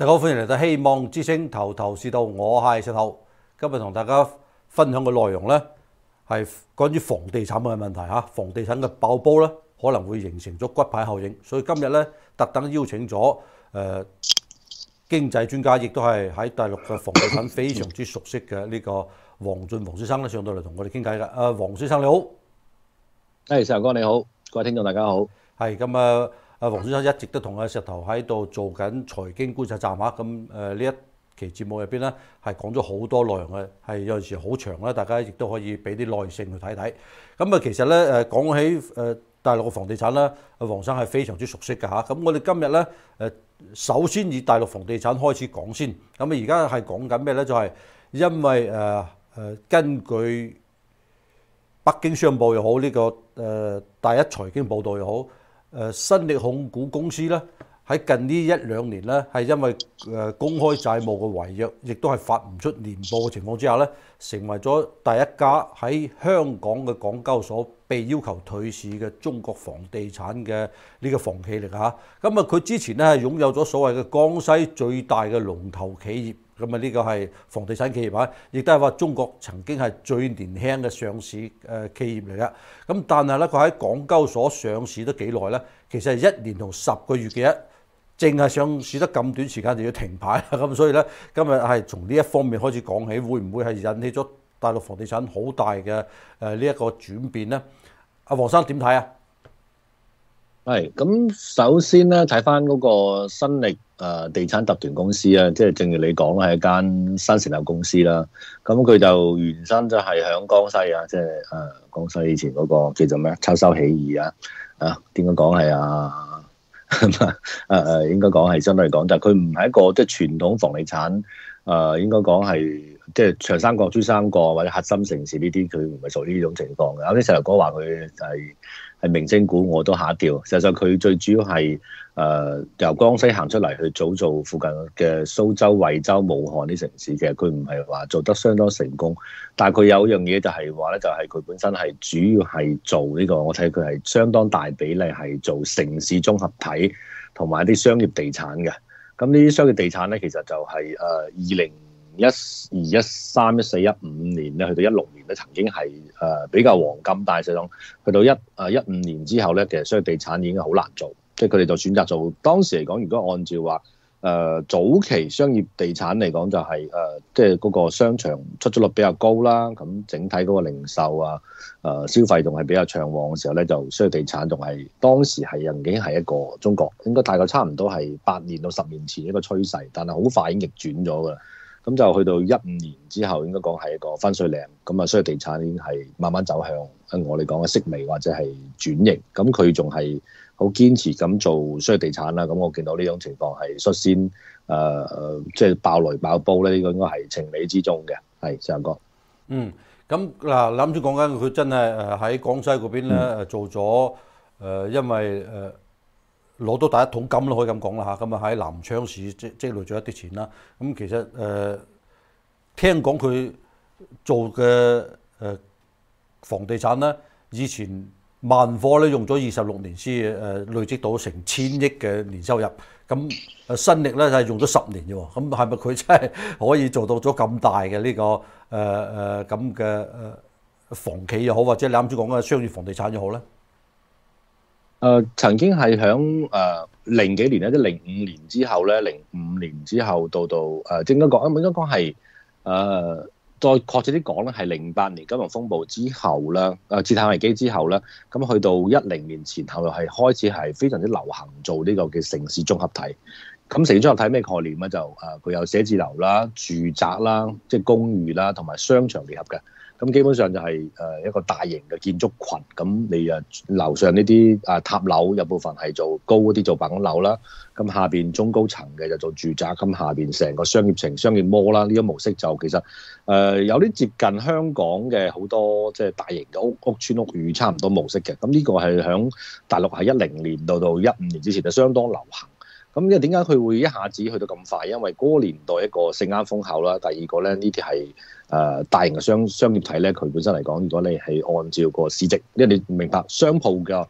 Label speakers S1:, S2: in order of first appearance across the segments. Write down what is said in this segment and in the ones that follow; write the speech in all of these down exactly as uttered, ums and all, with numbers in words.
S1: 大家好，歡迎嚟到希望之聲頭頭是道，我係石頭。今日同大家分享嘅內容呢，係關於房地產嘅問題嚇，房地產嘅爆煲呢，可能會形成咗骨牌效應，所以今日呢，特登邀請咗誒、呃、經濟專家，亦都係喺大陸嘅房地產非常之熟悉嘅呢個黃俊黃先生咧上到嚟同我哋傾偈嘅。誒，黃先生你好，
S2: 誒，石頭哥你好，各位聽眾大家好。
S1: 係咁啊！阿黃先生一直都同阿石頭喺度做緊財經觀察站嚇，咁誒呢一期節目入邊咧係講咗好多內容嘅，係有陣時好長啦，大家亦都可以俾啲耐性去睇睇。咁啊，其實咧誒講起誒大陸嘅房地產咧，阿黃生係非常之熟悉嘅嚇。咁我哋今日咧誒首先以大陸房地產開始講先。咁啊，而家係講緊咩咧？就係因為誒誒根據北京商報又好，呢個誒第一財經報導又好。誒新力控股公司咧喺近呢一兩年咧係因為誒公開債務嘅違約，亦都係發唔出年報嘅情況之下咧，成為咗第一家喺香港嘅港交所被要求退市嘅中國房地產嘅呢個房企嚟㗎嚇。咁啊，佢之前咧係擁有咗所謂嘅江西最大嘅龍頭企業。咁啊，呢個係房地產企業啊，亦都係話中國曾經係最年輕嘅上市誒企業嚟㗎。咁但係咧，佢喺港交所上市得幾耐咧？其實係一年同十個月嘅一，淨係上市得咁短時間就要停牌啦。咁所以咧，今日係從呢一方面開始講起，會唔會係引起咗大陸房地產好大嘅誒呢一個轉變咧？阿黃生點睇啊？
S2: 係咁，首先咧睇翻嗰個新力誒地產集團公司啊，即係正如你講啦，係一間新成立公司啦。咁佢就原身就係響江西啊，即係誒江西以前嗰個叫做咩秋收起義啊，啊點講講係啊誒誒，應該講係相對嚟講，就佢唔係一個即係傳統房地產誒，應該講係即係長三角、珠三角或者核心城市呢啲，佢唔係屬於呢種情況嘅。有啲石頭哥話佢就係。係明星股，我都嚇一跳。實際上佢最主要係誒、呃、由江西行出嚟去早做附近嘅蘇州、惠州、武漢啲城市，其實佢唔係話做得相當成功。但係佢有一樣嘢就係話咧，就係、是、佢本身係主要係做呢、這個，我睇佢係相當大比例係做城市綜合體同埋啲商業地產嘅。咁呢啲商業地產咧，其實就係誒二零一二、一三、一四、一五年咧，去到一六年咧，曾經係誒比較黃金，但係實際上去到一誒一五年之後咧，其實商業地產已經好難做，即係佢哋就選擇做。當時嚟講，如果按照話誒、呃、早期商業地產嚟講、就係，就係誒即係嗰個商場出租率比較高啦，咁整體嗰個零售啊、誒、呃、消費仲係比較暢旺嘅時候咧，就商業地產仲係當時係仍經係一個中國應該大概差唔多係八年到十年前一個趨勢，但係好快已經逆轉咗㗎啦。咁就去到一五年之後，應該講係一個分水嶺。咁啊，商業地產已經係慢慢走向我哋講嘅式微或者係轉型。咁佢仲係好堅持咁做商業地產啦。咁我見到呢種情況係率先誒誒，即係爆雷爆煲咧，呢個應該係情理之中嘅。係，石頭哥。
S1: 嗯，咁嗱，諗住講緊佢真係誒喺江西嗰邊咧誒做咗誒，因為誒。攞到第一桶金咯，可以咁講啦嚇。咁啊喺南昌市積積累咗一啲錢啦。咁其實誒、呃、聽講佢做嘅誒、呃、房地產咧，以前萬科咧用咗二十六年先誒累積到成千億嘅年收入。咁誒新力咧就係用咗十年啫喎。咁係咪佢真係可以做到咗咁大嘅呢、這個誒誒咁嘅誒房企又好，或者你啱先講嘅商業房地產又好咧？
S2: 誒、呃、曾經係響誒零幾年咧，即係零五年之後咧，零五年之後到到誒，應該講，應該講係誒再確切啲講咧，係零八年金融風暴之後咧，誒、呃、次貸危機之後咧，咁去到一零年前後又係開始係非常之流行做呢個嘅城市綜合體。咁城市綜合體咩概念咧？就誒佢、呃、有寫字樓啦、住宅啦、即係公寓啦，同埋商場結合嘅。咁基本上就係誒一個大型嘅建築群，咁你誒樓上呢啲啊塔樓有部分係做高嗰啲做辦公樓啦，咁下邊中高層嘅就做住宅，咁下邊成個商業城、商業摩啦，呢種模式就其實誒、呃、有啲接近香港嘅好多即係大型嘅屋屋邨屋宇差唔多模式嘅，咁呢個係響大陸係一零年到到一五年之前就相當流行。咁因為點解佢會一下子去到咁快？因為嗰個年代一個性啱風口啦，第二個咧呢啲係誒大型嘅商商業體咧，佢本身嚟講，如果你係按照個市值，因為你明白商鋪嘅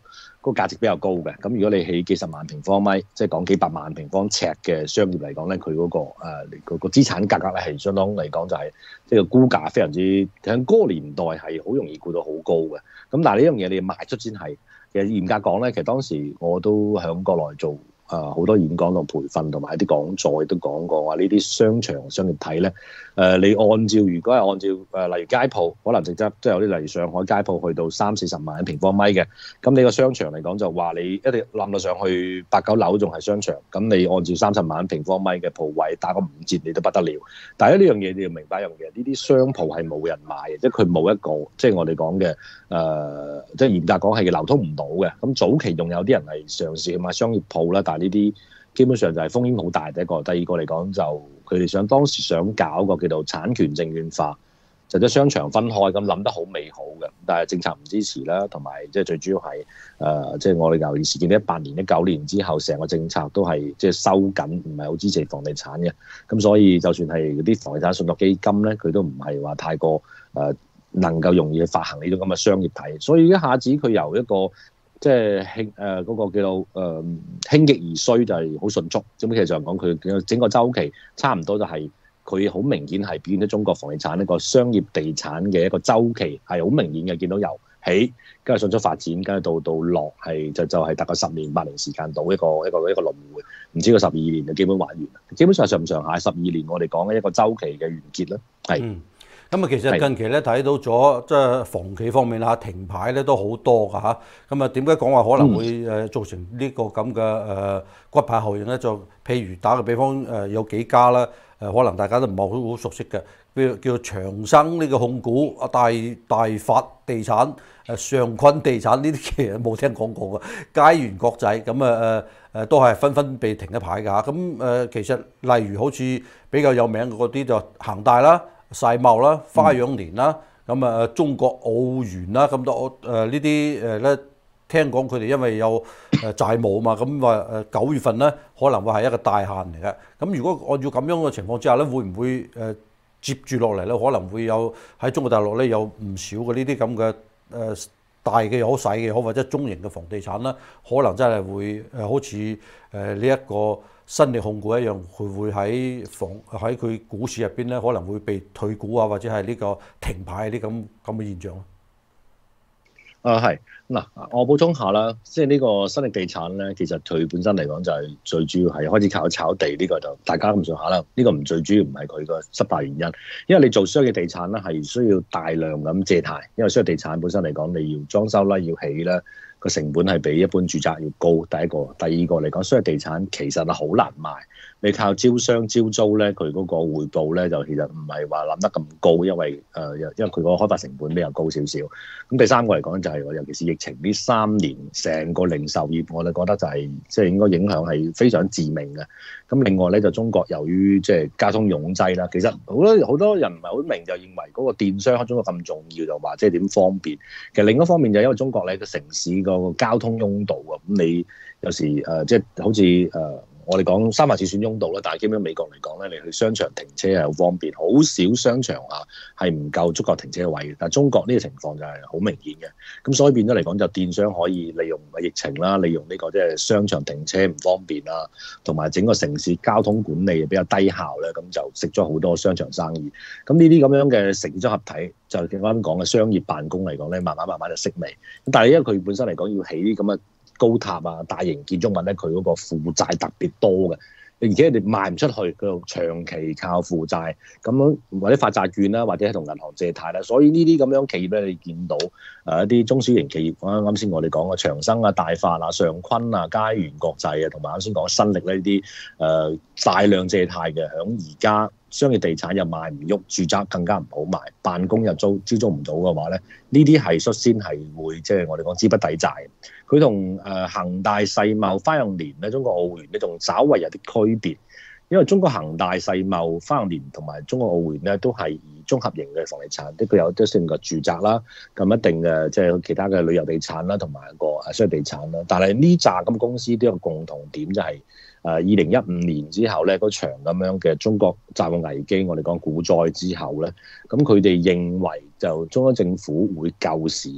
S2: 個價值比較高嘅。咁如果你起幾十萬平方米，即係講幾百萬平方尺嘅商業嚟講咧，佢嗰、個誒、呃嗰個資產價格咧係相當嚟講就係即係個估價非常之喺嗰個年代係好容易估到好高嘅。咁但係呢樣嘢你要賣出先係。其實嚴格講咧，其實當時我都喺國內做誒好、呃、多演講同培訓，同埋一啲講座亦都講過話呢啲商場商業體咧，誒、呃、你按照如果係按照誒、呃、例如街鋪，可能值得即係有啲例如上海街鋪去到三四十萬平方米嘅，咁你個商場嚟講就話你一定冧到上去八九樓仲係商場，咁你按照三十萬平方米嘅鋪位打個五折你都不得了。但係呢樣嘢你要明白一樣嘢，呢啲商鋪係冇人買嘅，即係佢冇一個即係我哋講嘅誒，即係嚴格講係流通唔到嘅。咁早期仲有啲人係嘗試去買商業鋪啦，但係呢啲基本上就係風險好大。第一個，第二個嚟講就佢哋想當時想搞個叫做產權證券化，就將商場分開，咁諗得好美好嘅，但係政策唔支持啦，同埋即係最主要係誒，即、呃、係、就是、我哋由事件一八年、一九年之後，成個政策都係即係收緊，唔係好支持房地產嘅。咁所以就算係嗰啲房地產信託基金咧，佢都唔係話太過誒、呃、能夠容易去發行呢種咁嘅商業體。所以一下子佢由一個即係興誒嗰個叫做誒、呃、興極而衰，就係好迅速。咁其實上講，佢整個週期差唔多就係、是。佢好明顯係變咗中國房地產一個商業地產嘅一個周期係好明顯嘅，見到由起跟住迅速發展，跟住到到落係就就係、是、大概十年八年時間到一個一個一個輪迴，唔知個十二年就基本玩完。基本上上唔上下十二年，我哋講嘅一個周期嘅完結啦。係。
S1: 嗯咁啊，其實近期咧睇到咗，即係房企方面啦，停牌咧都好多㗎嚇。咁啊，點解講話可能會誒造成呢個咁嘅誒骨牌效應咧？就譬如打個比方，誒有幾家啦，誒可能大家都唔係好好熟悉嘅，譬如叫長生呢個控股、啊大大發地產、誒上坤地產呢啲，其實冇聽講過嘅。佳源國際咁啊誒誒都係紛紛被停一牌㗎嚇。咁誒其實例如好似比較有名嗰啲就恒大啦、世茂啦、花樣年啦，咁啊中國奧園啦，咁多誒呢啲誒咧，聽講佢哋因為有誒債務嘛，咁話誒九月份咧可能會係一個大限嚟嘅。咁如果按照咁樣嘅情況之下咧，會唔會誒接住落嚟咧？可能會有喺中國大陸咧有唔少嘅呢啲咁嘅誒大嘅又好、細嘅又好，或者中型嘅房地產啦，可能真係會誒好似誒呢一個新力控股一樣，佢會喺房喺佢股市入邊咧，可能會被退股啊，或者係呢個停牌啲咁咁嘅現象。
S2: 啊，係嗱，我補充下啦，即係呢個新力地產咧，其實佢本身嚟講就係最主要係開始靠炒地，呢、這個就大家咁上下啦。呢、這個唔最主要唔係佢個失敗原因，因為你做商業地產咧係需要大量咁借貸，因為商業地產本身嚟講你要裝修啦，要起啦。個成本係比一般住宅要高，第一個，第二個嚟講，商業地產其實係好難賣，你靠招商招租咧，佢嗰個回報咧就其實唔係話諗得咁高，因為誒、呃，因為佢個開發成本比較高少少。咁第三個嚟講就係、是，尤其是疫情呢三年，成個零售業我哋覺得就係即係應該影響係非常致命嘅。咁另外咧就中國由於即係交通擁擠啦，其實好多好多人唔係好明就認為嗰個電商喺中國咁重要，就話即係點方便。其實另一方面就因為中國咧個城市個個交通擁堵啊，咁你有時誒即係好似誒、呃、我哋講三藩市算擁堵啦，但係基本美國嚟講咧，你去商場停車係好方便，好少商場啊係唔夠足夠停車位嘅。但係中國呢個情況就係好明顯嘅，咁所以變咗嚟講就電商可以利用疫情啦，利用呢個即係商場停車唔方便啦，同埋整個城市交通管理比較低效咧，咁就食咗好多商場生意。咁呢啲咁樣嘅城市綜合體，就啱啱講嘅商業辦公嚟講咧，慢慢慢慢就式微。咁但係因為佢本身嚟講要起啲咁嘅高塔啊、大型建築物咧，佢嗰個負債特別多嘅，而且你賣唔出去，佢又長期靠負債咁樣，或者發債券啦，或者係同銀行借貸啦。所以呢啲咁樣企業咧，你見到誒一啲中小型企業，啱啱先我哋講嘅長生啊、大發啊、上坤啊、佳源國際啊，同埋啱先講新力呢啲誒大量借貸嘅，響而家。商業地產又賣唔喐，住宅更加唔好賣，辦公又租招租唔到嘅話咧，呢啲係率先係會即係、就是、我哋講資不抵債。佢同誒恒大、世茂、花樣年咧、中國奧園咧，仲稍為有啲區別，因為中國恒大、世茂、花樣年同埋中國奧園咧，都係以綜合型嘅房地產，即係佢有啲性嘅住宅啦，咁一定嘅即係其他嘅旅遊地產啦，同埋個誒商業地產啦。但係呢紮咁公司都有個共同點，就係、是。誒二零一五年之後咧，嗰場咁樣嘅中國債務危機，我哋講股災之後咧，咁佢哋認為就中央政府會救市，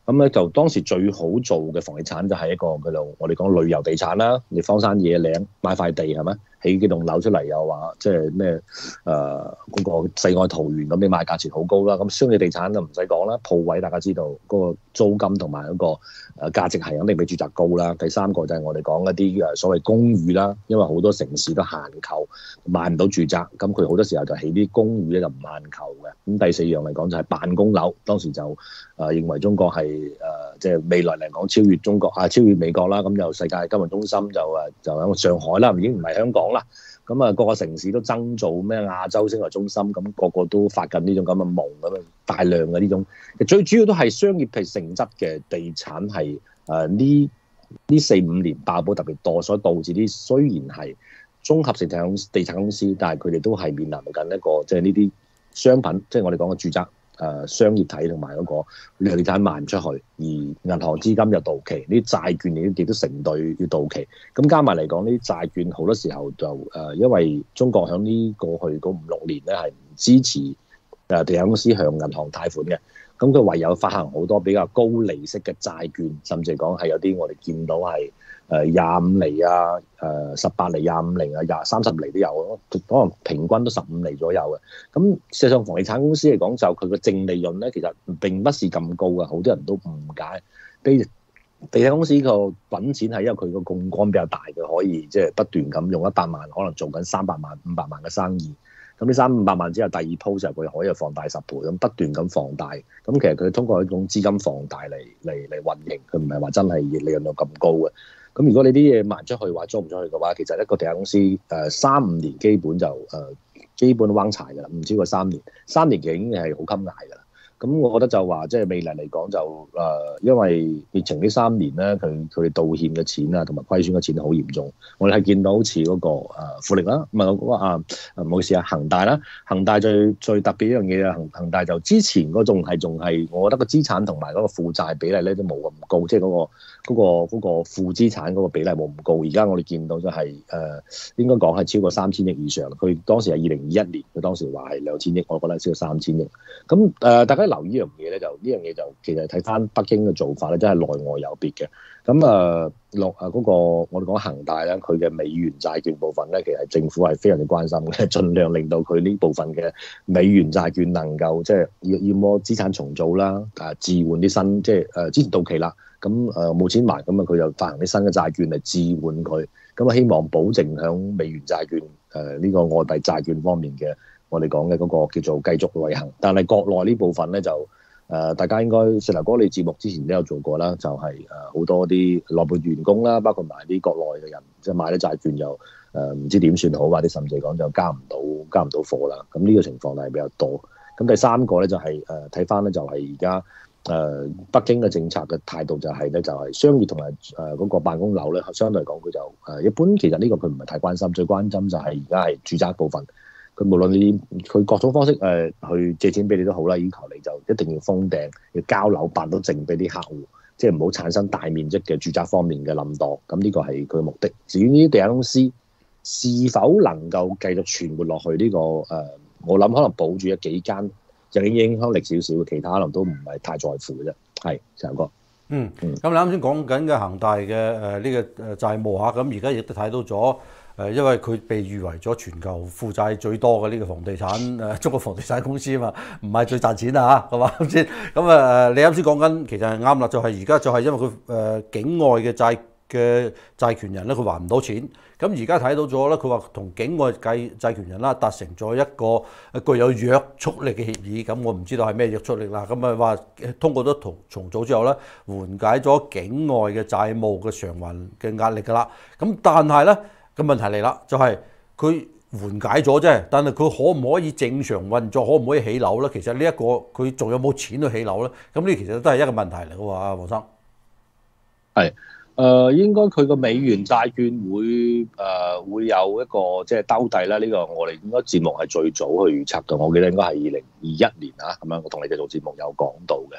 S2: 咁咧就當時最好做嘅房地產就係一個叫做我哋講旅遊地產啦，你荒山野嶺買塊地係咪？起幾棟樓出嚟又話即係咩誒嗰個世外桃源咁，你賣價錢好高啦。咁商業地產就唔使講啦，鋪位大家知道嗰個租金同埋嗰個誒價值係肯定比住宅高啦。第三個就係我哋講一啲誒所謂公寓啦，因為好多城市都限購買唔到住宅，咁佢好多時候就起啲公寓咧就唔限購嘅。咁第四樣嚟講就係辦公樓，當時就誒、呃、認為中國係誒即係未來嚟講超越中國啊，超越美國啦。咁就世界金融中心就誒就喺上海啦，已經唔係香港啦。咁啊，各個城市都爭做咩亞洲升級中心，咁、那個個都發緊呢種咁嘅夢咁啊，大量嘅呢種，最主要都係商業係性質嘅地產係誒呢呢四五年爆煲特別多，所以導致啲雖然係綜合性地產地產公司，但係佢哋都係面臨緊一個即係呢啲商品，即、就、係、是、我哋講嘅住宅。誒、呃、商業體同埋嗰個旅遊地產賣唔出去，而銀行資金又到期，呢啲債券亦都亦都成對要到期，咁加埋嚟講，呢啲債券好多時候就誒、呃，因為中國喺呢過去嗰五六年咧係唔支持誒地產公司向銀行貸款嘅，咁佢唯有發行好多比較高利息嘅債券，甚至講係有啲我哋見到係誒廿五厘啊，誒十八厘、廿五厘啊、廿三十厘都有，可能平均都十五厘左右嘅。咁事實上，房地產公司嚟講，就佢個淨利潤咧，其實並不是咁高嘅，好多人都誤解。地地產公司個揾錢係因為佢個槓桿比較大，佢可以即係不斷咁用一百萬，可能做緊三百萬、五百萬嘅生意。咁呢三五百萬之後，第二鋪就佢可以放大十倍，咁不斷咁放大。咁其實佢通過一種資金放大嚟嚟嚟運營，佢唔係話真係利潤率咁高嘅。咁如果你啲嘢賣出去話租唔出去嘅話，其實一個地產公司誒三五年基本就誒、呃、基本彎柴㗎啦，唔超過三年，三年其實已經係好襟捱㗎啦。咁我覺得就話即係未來嚟講就誒、呃，因為疫情呢三年咧，佢佢哋道歉嘅錢啊，同埋虧損嘅錢好嚴重。我哋係見到好似嗰、那個誒、呃、富力啦，唔係嗰個啊唔好意思啊，恒大啦，恒大最最特別一樣嘢啊，恒恒大就之前嗰種係仲係，我覺得個資產同埋嗰個負債比例咧都冇咁高，即係嗰個嗰、那個嗰、那個負資產嗰個比例冇咁高。而家我哋見到就係、是、誒、呃、應該講係超過三千億以上。佢當時係二零二一年，佢當時話係兩千億，我覺得超過三千億。咁誒、呃、大家留意呢樣嘢咧，就呢樣嘢就其實睇翻北京嘅做法咧，真係內外有別嘅。咁誒落誒嗰個我哋講恒大咧，佢嘅美元債券部分咧，其實政府係非常之關心嘅，盡量令到佢呢部分嘅美元債券能夠即係要要麼資產重組啦，誒置換啲新即係誒之前到期啦，咁誒冇錢還，咁啊佢就發行啲新嘅債券嚟置換佢，咁啊希望保證響美元債券誒呢、呃這個外幣債券方面嘅我哋講嘅嗰個叫做繼續運行，但係國內呢部分咧就誒、呃、大家應該石頭哥你節目之前都有做過啦，就係誒好多啲內部員工啦，包括埋啲國內嘅人，即係買啲債券又誒唔知點算好，或者甚至講就交唔到交唔到貨啦，咁呢個情況係比較多。咁第三個咧就係誒睇翻咧就係而家誒北京嘅政策嘅態度就係咧就係商業同埋誒嗰個辦公樓咧，相對嚟講佢就誒一般，其實呢個佢唔係太關心，最關心就係而家係住宅部分。佢無論你佢各種方式誒、呃、去借錢俾你都好啦，要求你就一定要封頂，要交樓辦到證俾啲客戶，即係唔好產生大面積嘅住宅方面嘅冧檔。咁呢個係佢嘅目的。至於呢啲地產公司是否能夠繼續存活落去呢、呢個誒、呃，我諗可能保住一幾間就已經影響力少少，其他可能都唔係太在乎嘅啫。係，石頭哥。
S1: 嗯，咁你啱先講緊嘅恒大嘅誒呢個誒債務嚇，咁而家亦都睇到咗。誒，因為佢被譽為咗全球負債最多嘅呢個房地產誒，中國房地產公司啊嘛，唔係最賺錢啊嚇，係嘛啱先？咁啊誒，你啱先講緊其實係啱啦，就係而家就係因為佢誒境外嘅債嘅債權人咧，佢還唔到錢。咁而家睇到咗咧，佢話同境外債債權人啦達成咗一個具有約束力嘅協議。咁我唔知道係咩約束力啦。咁啊話通過咗重重組之後咧，緩解咗境外嘅債務嘅償還嘅壓力㗎啦。咁但係咧，個問題嚟啦，就係佢緩解咗啫，但係佢可唔可以正常運作，可唔可以起樓咧？其實呢、這、一個佢仲有冇錢去起樓咧？咁呢其實都係一個問題嚟嘅喎，阿黃生。係，誒、
S2: 呃、應該佢個美元債券會誒、呃、會有一個即係兜底啦。呢、這個我哋應該節目係最早去預測嘅，我記得應該係二零二一年啊，咁樣我同你哋做節目有講到嘅。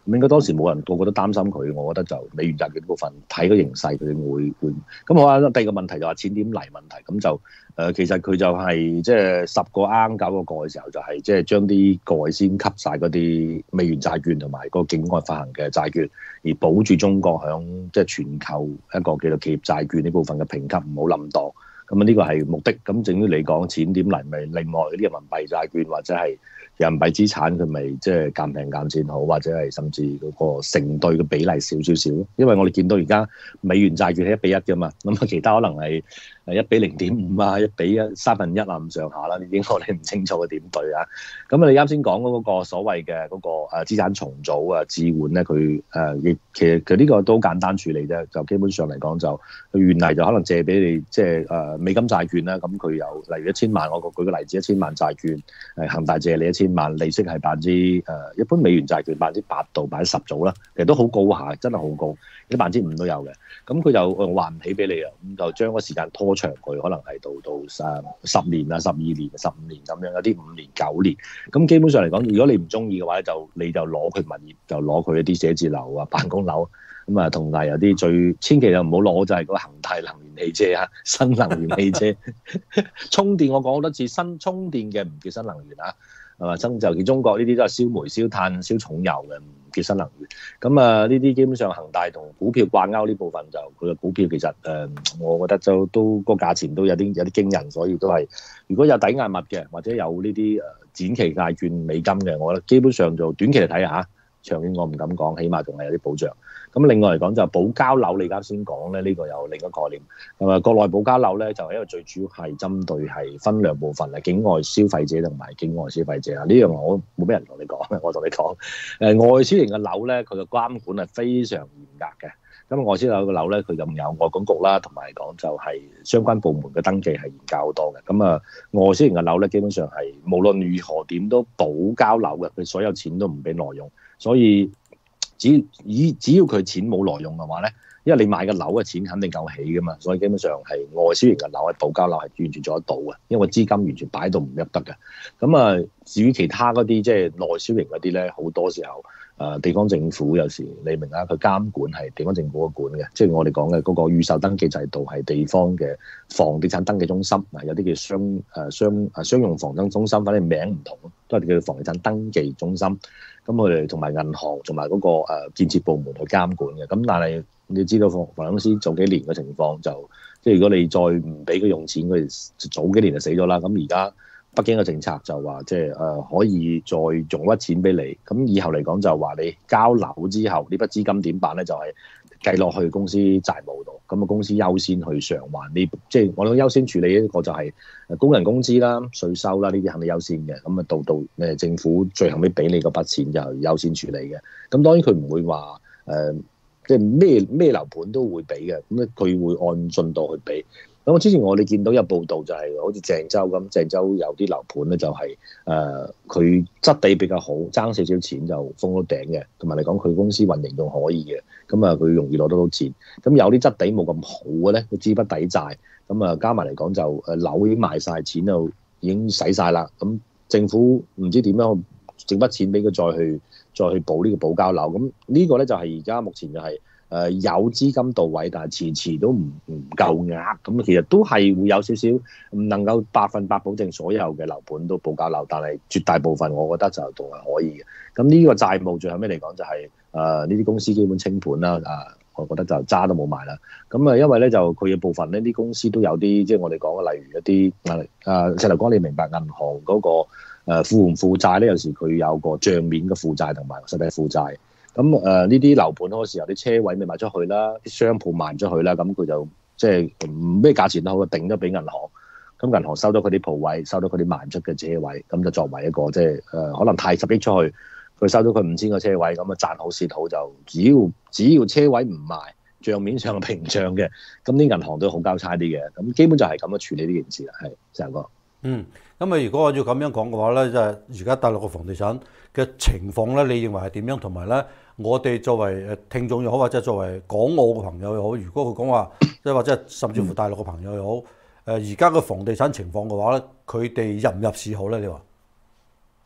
S2: 咁應該當時冇人個個都擔心佢，我覺得就美元債券部分睇個形勢，佢哋會會咁好啊。第二個問題就話錢點嚟問題，咁就誒、呃、其實佢就係即係十個啱九個過嘅時候，就係即係將啲蓋先吸晒嗰啲美元債券同埋個境外發行嘅債券，而保住中國響即係全球一個叫做企業債券呢部分嘅評級唔好冧檔。咁啊呢個係目的。咁正於你講錢點嚟，咪另外嗰啲人民幣債券或者係人民幣資產，佢咪即係減平減錢好，或者係甚至嗰個成對嘅比例少少少咯。因為我哋見到而家美元債券係一比一㗎嘛，咁啊其他可能係誒一比零點五啊，一比一三分一啊咁上下啦，呢啲我哋唔清楚嘅點對啊。咁啊你啱先講嗰個所謂嘅嗰個誒資產重組啊置換咧，佢誒亦其實佢呢個都簡單處理啫，就基本上嚟講就佢原嚟就可能借俾你即係誒美金債券啦，咁佢有例如一千萬，我舉個例子，一千萬債券誒恒大借你一千萬，利息係百分之誒一般美元債券百分之八到百分之十組啦，其實都好高下，真係好高，啲百分之五都有嘅。咁佢就還唔起俾你啊，咁就將個時間拖長佢，可能係到到誒十年啊、十二年、十五年咁樣，有啲五年、九年。咁基本上嚟講，如果你唔中意嘅話咧，就你就攞佢物業，就攞佢一啲寫字樓啊、辦公樓。咁啊，同埋有啲最千祈就唔好攞就係嗰個恒大能源汽車啊，新能源汽車充電。我講好多次，新充電嘅唔叫新能源啊，係嘛？新就叫中國呢啲都係燒煤、燒炭、燒重油嘅，唔叫新能源。咁啊，呢啲基本上恒大同股票掛鈎呢部分就佢嘅股票其實誒、呃，我覺得就都個價錢都有啲有啲驚人，所以都係如果有抵押物嘅或者有呢啲誒展期債券美金嘅，我覺得基本上就短期嚟睇下，長遠我唔敢講，起碼仲係有啲保障。咁另外嚟講就保交樓，你啱先講咧，呢、這個有另一個概念。咁啊，國內保交樓咧就因為最主要係針對係分兩部分啊，境外消費者同埋境外消費者啊。呢樣我冇咩人同你講，我同你講，誒、呃、外銷型嘅樓咧，佢嘅監管係非常嚴格嘅。咁外銷樓嘅樓咧，佢咁有外管局啦，同埋講就係相關部門嘅登記係嚴格好多嘅。咁啊，外銷型嘅樓咧，基本上係無論如何點都保交樓嘅，佢所有錢都唔俾挪用，所以。只以只要佢錢冇挪用嘅話咧，因為你買嘅樓嘅錢肯定夠起噶嘛，所以基本上係外銷型嘅樓係保交樓係完全做得到嘅，因為資金完全擺到唔喐得嘅。咁啊，至於其他嗰啲即係內銷型嗰啲咧，好多時候誒、呃、地方政府有時你明啦，佢監管係地方政府嘅管嘅，即係我哋講嘅嗰個預售登記制度係地方嘅房地產登記中心，嗱有啲叫商誒商誒商用房登中心，反正名唔同，都係叫房地產登記中心。咁佢哋同埋銀行同埋嗰個誒建設部門去監管嘅，咁但係你知道房房公司早幾年嘅情況就，即係如果你再唔俾佢用錢，佢哋早幾年就死咗啦。咁而家北京嘅政策就話，即係誒可以再用一筆錢俾你，咁以後嚟講就話你交樓之後呢筆資金點辦咧？就係、是。計落去公司債務度，咁啊公司優先去償還呢，即係我諗優先處理一個就係工人工資啦、稅收啦，呢啲肯定優先嘅。咁啊到到誒政府最後尾俾你嗰筆錢就優先處理嘅。咁當然佢唔會話誒、呃，即係咩咩樓盤都會俾嘅，咁咧佢會按進度去俾。咁我之前我哋見到有報道就係好似鄭州咁，鄭州有啲樓盤咧就係誒佢質地比較好，爭少少錢就封到頂嘅，同埋嚟講佢公司運營仲可以嘅，咁啊佢容易攞得到錢。咁有啲質地冇咁好嘅咧，佢資不抵債，咁啊加埋嚟講就誒樓已經賣晒，錢就已經使晒啦。咁政府唔知點樣整筆錢俾佢再去再去補呢個保交樓。咁呢個咧就係而家目前就係、是。誒、呃、有資金到位，但係遲遲都唔唔夠額，咁其實都係會有少少唔能夠百分百保證所有嘅樓盤都保交樓，但係絕大部分我覺得就仲係可以嘅。咁呢個債務最後尾嚟講就係誒呢啲公司基本清盤啦，啊，我覺得就渣都冇埋啦。咁啊，因為咧就佢嘅部分呢啲公司都有啲即係我哋講嘅，例如一啲啊石頭哥，你明白銀行嗰、那個誒負唔負債咧？有時佢有個帳面嘅負債同埋實際負債。咁誒呢啲樓盤嗰時候啲車位咪賣出去啦，啲商鋪賣唔出去啦，咁佢就即係咩價錢都好，定咗俾銀行。咁銀行收咗佢啲鋪位，收咗佢啲賣唔出嘅車位，咁就作為一個即係誒可能貸十億出去，佢收咗佢五千個車位，咁啊賺好蝕好就只要只要車位唔賣，帳面上平帳嘅，咁啲銀行都好交叉啲嘅。咁基本就係咁樣處理呢件事啦，係成個。
S1: 嗯，咁啊，如果我要咁樣講嘅話咧，就係而家大陸嘅房地產嘅情況咧，你認為係點樣？同埋咧，我哋作為誒聽眾又好，或者作為港澳嘅朋友又好，如果佢講話，即係或者甚至乎大陸嘅朋友又好，誒而家嘅房地產情況嘅話咧，佢哋入唔入市好咧？你話？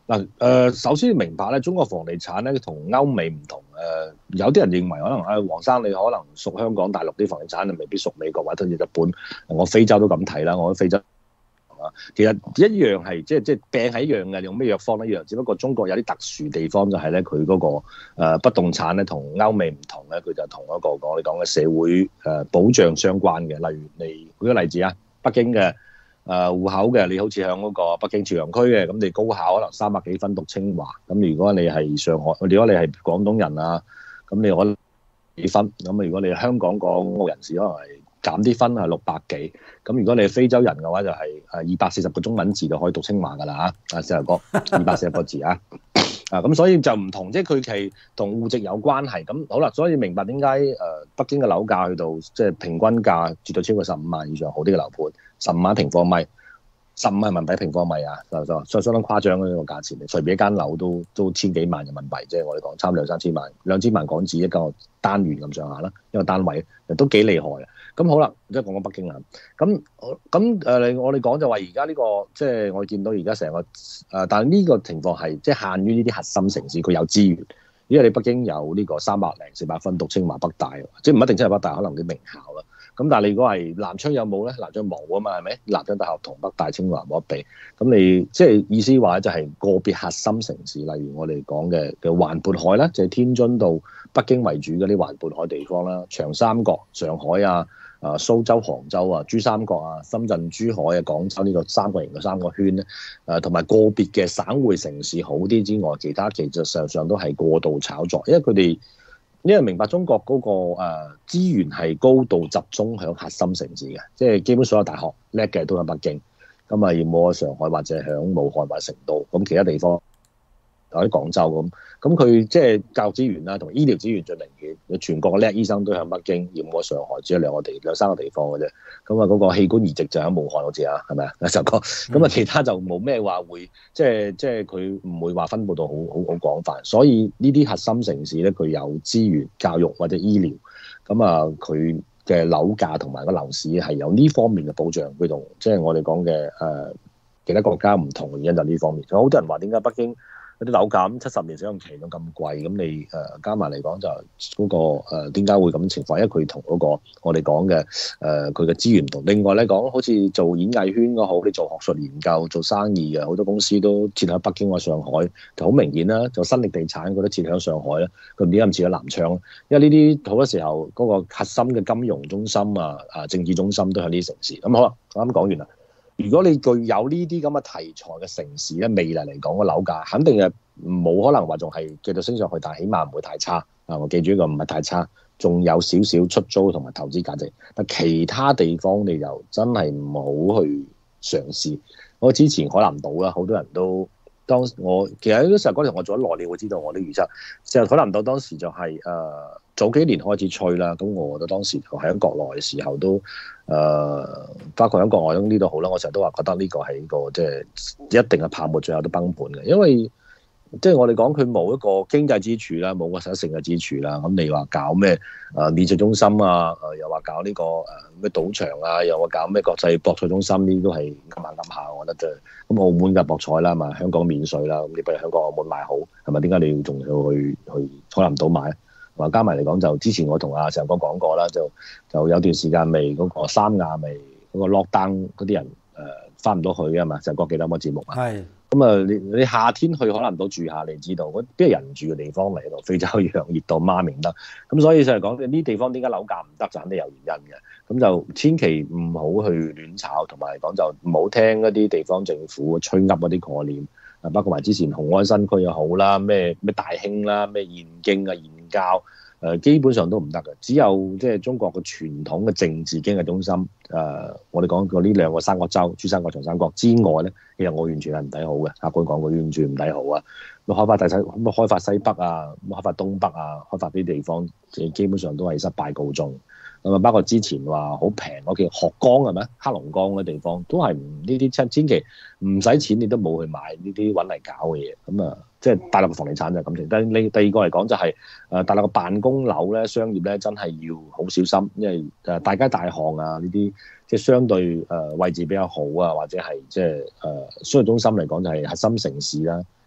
S2: 嗱，誒，首先要明白咧，中國房地產咧同歐美唔同。誒，有啲人認為可能誒，黃生你可能屬香港大陸啲房地產，你未必屬美國或者日本。我非洲都咁睇啦，我喺非洲啊，其實一樣係即係即係病係一樣嘅，用咩藥方一樣，只不過中國有啲特殊地方就係咧，佢嗰個誒不動產咧同歐美唔同咧，佢就同一個我哋講嘅社會誒保障相關嘅。例如你舉個例子啊，北京嘅。誒、呃、戶口嘅，你好似喺嗰個北京朝陽區嘅，咁你高考可能三百幾分讀清華，咁如果你係上海，如果你係廣東人啊，咁你可能幾分，咁如果你係香港港澳人士，可能係減啲分係六百幾，咁如果你係非洲人嘅話，就係誒二百四十個中文字就可以讀清華㗎啦嚇，啊石頭哥二百四十個字啊，啊咁所以就唔同，即係佢係同戶籍有關係，咁好啦，所以明白點解誒北京嘅樓價去到即係平均價絕對超過十五萬以上好啲嘅樓盤。十五萬平方米，十五人民幣平方米啊，就就相相當誇張嘅呢個價錢，隨便一間樓都都千幾萬人民幣，即係我哋講差唔多兩三千萬，兩千萬港紙一個單元咁上下啦，一個單位都幾厲害啊！咁好啦，即係講講北京啦，咁咁誒，我哋講就話而家呢個即係我見到而家成個誒、呃，但係呢個情況係即係限於呢啲核心城市，佢有資源，因為你北京有呢個三百零四百分讀清華北大，即係唔一定真係北大，可能啲名校啦。咁但係你如果係南昌有冇咧？南昌冇啊嘛，係咪？南昌大學同北大清華冇得比。咁你即係意思話就係個別核心城市，例如我哋講嘅嘅環渤海啦，就係、是、天津到北京為主嗰啲環渤海地方啦，長三角、上海啊、啊蘇州、杭州啊、珠三角啊、深圳、珠海啊、廣州呢個三角形嘅三個圈咧，誒同埋個別嘅省會城市好啲之外，其他其實上上都係過度炒作，因為佢哋。因為明白中國嗰個誒資源係高度集中喺核心城市嘅，即係基本所有大學叻嘅都喺北京，咁啊要冇喺上海或者喺武漢或者成都，咁其他地方喺廣州咁，咁佢即係教育資源啦，同埋醫療資源最明顯，全國嘅叻醫生都喺北京，要冇喺上海，只有兩個地兩三個地方嘅啫。咁啊嗰個器官移植就喺武漢好似啊，係咪啊？阿石哥，咁啊其他就冇咩話會，即係即係佢唔會話分佈到好好好廣泛，所以呢啲核心城市咧，佢有資源、教育或者醫療，咁啊佢嘅樓價同埋個樓市係有呢方面嘅保障，佢同即係我哋講嘅誒其他國家唔同嘅原因就呢方面。所以好多人話點解北京嗰啲樓價咁七十年使用期都咁貴，咁你誒加埋嚟講就嗰個誒點解會咁情況？因為佢同嗰個我哋講嘅誒佢嘅資源唔同。另外咧講，好似做演藝圈嘅好，你做學術研究、做生意嘅好多公司都設喺北京或上海，就好明顯啦。就新力地產嗰啲設喺上海咧，佢點解唔設喺南昌？因為呢啲好多時候嗰個核心嘅金融中心啊、啊政治中心都喺呢啲城市。咁好啦，我啱講完啦。如果你具有呢啲咁嘅題材嘅城市咧，未來嚟講個樓價肯定係冇可能話仲係繼續升上去，但係起碼唔會太差啊！我記住呢個唔係太差，仲有少少出租同埋投資價值。但其他地方你就真係唔好去嘗試。我之前海南島啦，好多人都當我其實嗰時候嗰陣我做咗內，你會知道我啲預測。其實海南島當時就係、是、誒、呃、早幾年開始吹啦，咁我覺得當時就喺國內嘅時候都。誒、呃，包括喺國外咁呢度好啦，我成日都話覺得呢個係個即係一定嘅泡沫，最後都崩盤嘅。因為即係我哋講佢冇一個經濟支柱啦，冇個實質性嘅支柱啦。咁你話搞咩誒免稅中心啊？誒又話搞呢、這個誒咩賭場啊？又話搞咩國際博彩中心？呢啲都係噏下噏下，我覺得啫。咁澳門嘅博彩啦，嘛香港免稅啦，咁你不如香港澳門買好係咪？點解你要仲要去去海南島買？話加埋嚟講，就之前我同阿成哥講過啦，就就有段時間未嗰、那個三亞未嗰個 lockdown 嗰啲人誒翻唔到去啊嘛，成哥記得冇節目啊？係咁啊！你你夏天去海南島住下，你知道嗰邊係人住嘅地方嚟到，非洲洋熱到媽明得，咁所以就係講呢啲地方點解樓價唔得，就肯定有原因嘅。咁就千祈唔好去亂炒，同埋講就唔好聽一啲地方政府吹噏嗰啲概念。啊，包括埋之前雄安新區又好啦，咩咩大興啦，咩燕京啊、燕郊，誒基本上都唔得嘅。只有即係中國嘅傳統嘅政治經濟中心，誒、呃、我哋講過呢兩個三角洲，珠三角、長三角之外咧，其實我完全係唔睇好嘅。客觀講，我完全唔睇好啊！咁開發大西，咁開發西北啊，咁開發東北啊，開發啲地方，基本上都係失敗告終。咁啊，包括之前話好平嗰叫鶴崗係咪？黑龍江嘅地方都係唔呢啲千千祈唔使錢，你都冇去買呢啲揾嚟搞嘅嘢。咁啊，即係大陸嘅房地產就係咁情。但係你第二個嚟講就係、是、誒大陸嘅辦公樓咧、商業咧，真係要好小心，因為誒大街大巷啊呢啲，即係相對誒位置比較好啊，或者係即係誒商業中心嚟講就係核心城市啦。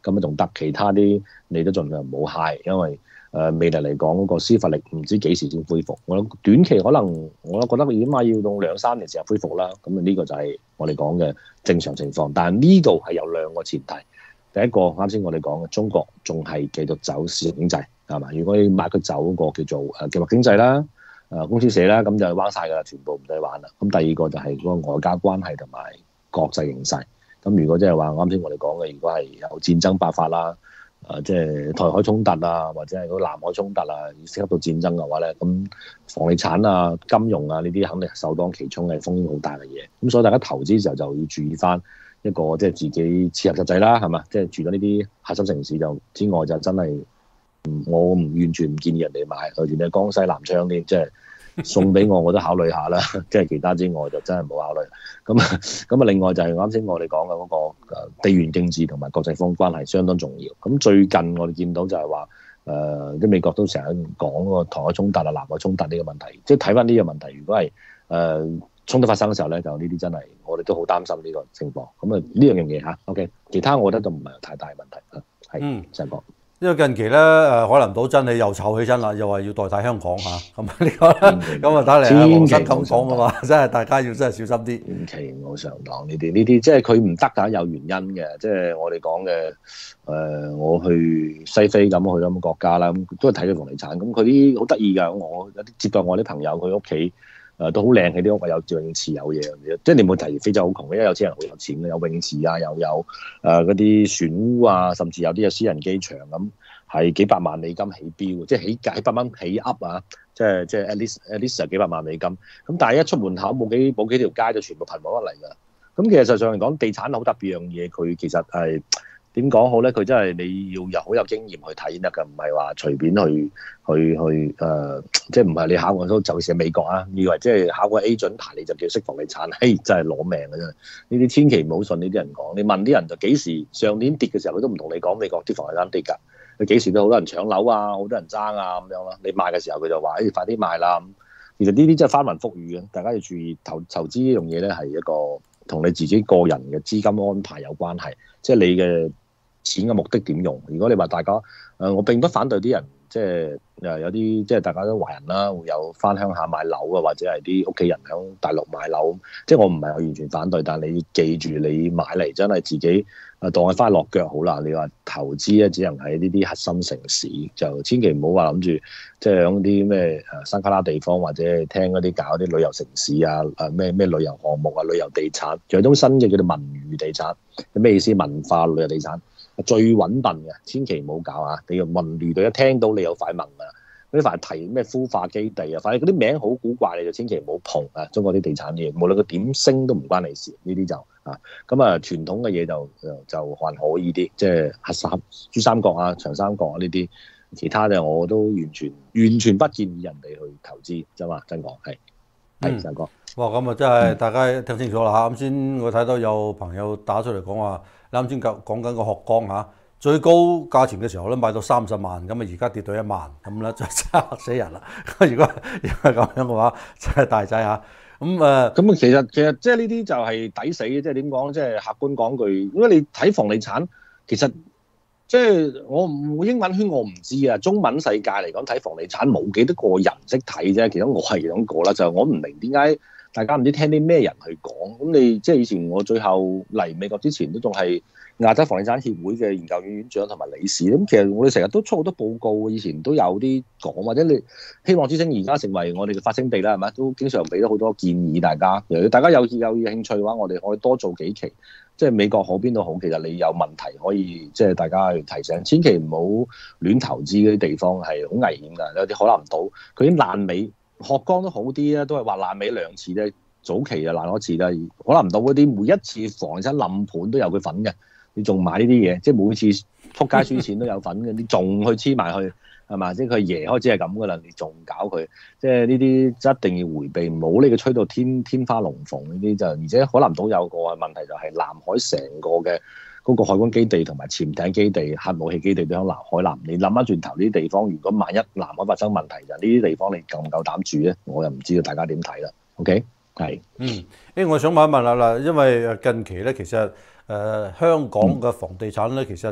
S2: 咁啊仲得，其他啲你都盡量唔好揩，因為誒、呃、未來嚟講嗰個司法力唔知幾時先恢復。我諗短期可能我覺得起碼要到兩三年時候恢復啦。咁啊呢個就係我哋講嘅正常情況。但係呢度係有兩個前提，第一個啱先我哋講嘅中國仲係繼續走市場經濟係嘛？如果你買佢走嗰個叫做誒計劃經濟啦。誒、呃、公司社啦，咁就彎晒㗎啦，全部唔使玩啦。咁第二個就係嗰個外交關係同埋國際形勢。咁如果即係話啱先我哋講嘅，如果係有戰爭爆發啦，誒即係台海衝突啊，或者係嗰南海衝突啊，涉及到戰爭嘅話咧，咁房地產啊、金融啊呢啲肯定係首當其衝嘅風險好大嘅嘢。咁所以大家投資時候就要注意翻一個即係自己切合實際啦，係嘛？即係住咗呢啲核心城市就之外就真係。我唔完全唔建議人哋買，好似你江西南昌啲，即係送俾我我都考慮下啦。即係其他之外就真係冇考慮。咁啊咁啊，另外就係啱先我哋講嘅嗰個誒地緣政治同埋國際方關係相當重要。咁最近我哋見到就係話誒，啲美國都成日講嗰個台海衝突啊、南海衝突呢個問題。即係睇翻呢個問題，如果係誒衝突發生嘅時候咧，就呢啲真係我哋都好擔心呢個情況。咁啊呢樣嘢嚇 OK，其他我覺得都唔係太大問題啊。係，成個。
S1: 因為近期咧誒海南島真係又炒起身啦，又話要代替香港嚇，咁呢個咁啊睇嚟黃生咁講嘅嘛，真係大家要真係小心啲。
S2: 千祈唔好上當呢啲，呢啲即係佢唔得㗎，有原因嘅。即係我哋講嘅誒，我去西非咁去咁國家啦，咁都係睇佢房地產。咁佢啲好得意㗎，我有啲接待我啲朋友，佢屋企誒都好靚嘅啲屋，有泳池有嘢。即係你冇提非洲好窮，因為有錢人好有錢嘅，有泳池啊，又有誒嗰啲船屋啊，甚至有啲有私人機場咁，係幾百萬美金起標，即係起幾百蚊起 up 啊！即係即係 at least at least 係幾百萬美金。咁但係一出門口冇幾冇幾條街就全部貧民窟嚟㗎。咁其實實際上嚟講，地產好特別樣嘢，佢其實係點講好咧？佢真係你要有好有經驗去睇先得㗎，唔係話隨便去去去誒、呃，即係唔係你考個都就係美國啊？以為即係考個 agent 牌你就叫識房地產，嘿真係攞命㗎真係！呢啲千祈唔好信呢啲人講。你問啲人就幾時上年跌嘅時候，佢都唔同你講美國啲房地產跌㗎。佢幾時都好多人搶樓啊，好多人爭啊咁樣咯。你賣嘅時候佢就話：誒、哎、快啲賣啦！其實呢啲真係翻雲覆雨嘅，大家要注意投投資呢樣嘢咧，係一個同你自己個人嘅資金安排有關係，即係你嘅錢嘅目的點用。如果你話大家誒、呃，我並不反對啲人即係誒有啲即係大家都華人啦，會有翻鄉下買樓啊，或者係啲屋企人喺大陸買樓，即係我唔係完全反對，但係你要記住你買嚟真係自己。誒當係翻落腳好啦，你話投資咧，只能喺呢啲核心城市，就千祈唔好話諗住即係響啲咩誒山卡拉地方，或者係聽嗰啲搞啲旅遊城市啊，誒咩咩旅遊項目啊、旅遊地產，仲有種新嘅叫做文娛地產，咩意思？文化旅遊地產最穩笨嘅，千祈唔好搞啊！你要文娛隊一聽到你有塊文啊！嗰啲凡係提咩孵化基地啊，反正嗰啲名好古怪，你就千祈唔好碰啊！中國啲地產嘢，無論佢點升都唔關你事，呢啲就啊咁啊傳統嘅嘢就就就還可以啲，即係黑三珠三角啊、長三角啊呢啲，其他嘅我都完全完全不建議人哋去投資啫嘛，真講係係真講。
S1: 哇！咁啊真係大家聽清楚啦嚇！啱先我睇到有朋友打出嚟講話，你啱先講講緊個學江嚇。最高價錢嘅時候咧，買到三十萬，咁啊而家跌到一萬，咁咧就真係嚇死人啦！如果如果係咁樣嘅話，真係大劑嚇。咁誒，咁啊
S2: 其實其實即係呢啲就係抵死嘅，即係點講？即係客觀講句，因為你睇房地產，其實即係我唔英文圈我唔知啊，中文世界嚟講睇房地產冇幾多個人識睇啫。其實我係兩個啦，就係我唔明點解大家唔知聽啲咩人去講。咁你即係以前我最後嚟美國之前都仲係亞洲房地產協會嘅研究院院長同埋理事，咁其實我哋成日都出好多報告，以前都有啲講，或者你希望之星而家成為我哋嘅發聲地啦，係咪？都經常俾咗好多建議大家。如果大家有有興趣嘅話，我哋可以多做幾期，即係美國好邊度好，其實你有問題可以即係大家去提醒，千祈唔好亂投資嗰啲地方係好危險㗎，有啲海南島佢已經爛尾，鶴崗都好啲啦，都係話爛尾兩次啫，早期就爛咗一次啦。海南島嗰啲每一次房產冧盤都有佢份嘅。你仲買呢啲嘢，即係每次撲街輸錢都有份嘅，你仲去黐埋去係嘛？即係佢爺開始係咁噶啦，你仲搞佢，即係呢啲一定要迴避，唔好呢個吹到天天花龍鳳呢啲就，而且海南島有個問題就係南海成個嘅嗰個海軍基地同埋潛艇基地、核武器基地都喺南海南。你諗翻轉頭呢啲地方，如果萬一南海發生問題，就呢啲地方你夠唔夠膽住咧？我又唔知道大家點睇啦。OK，係。
S1: 嗯，誒，我想問一問啦啦，因為近期咧其實。誒、呃、香港嘅房地產咧，其實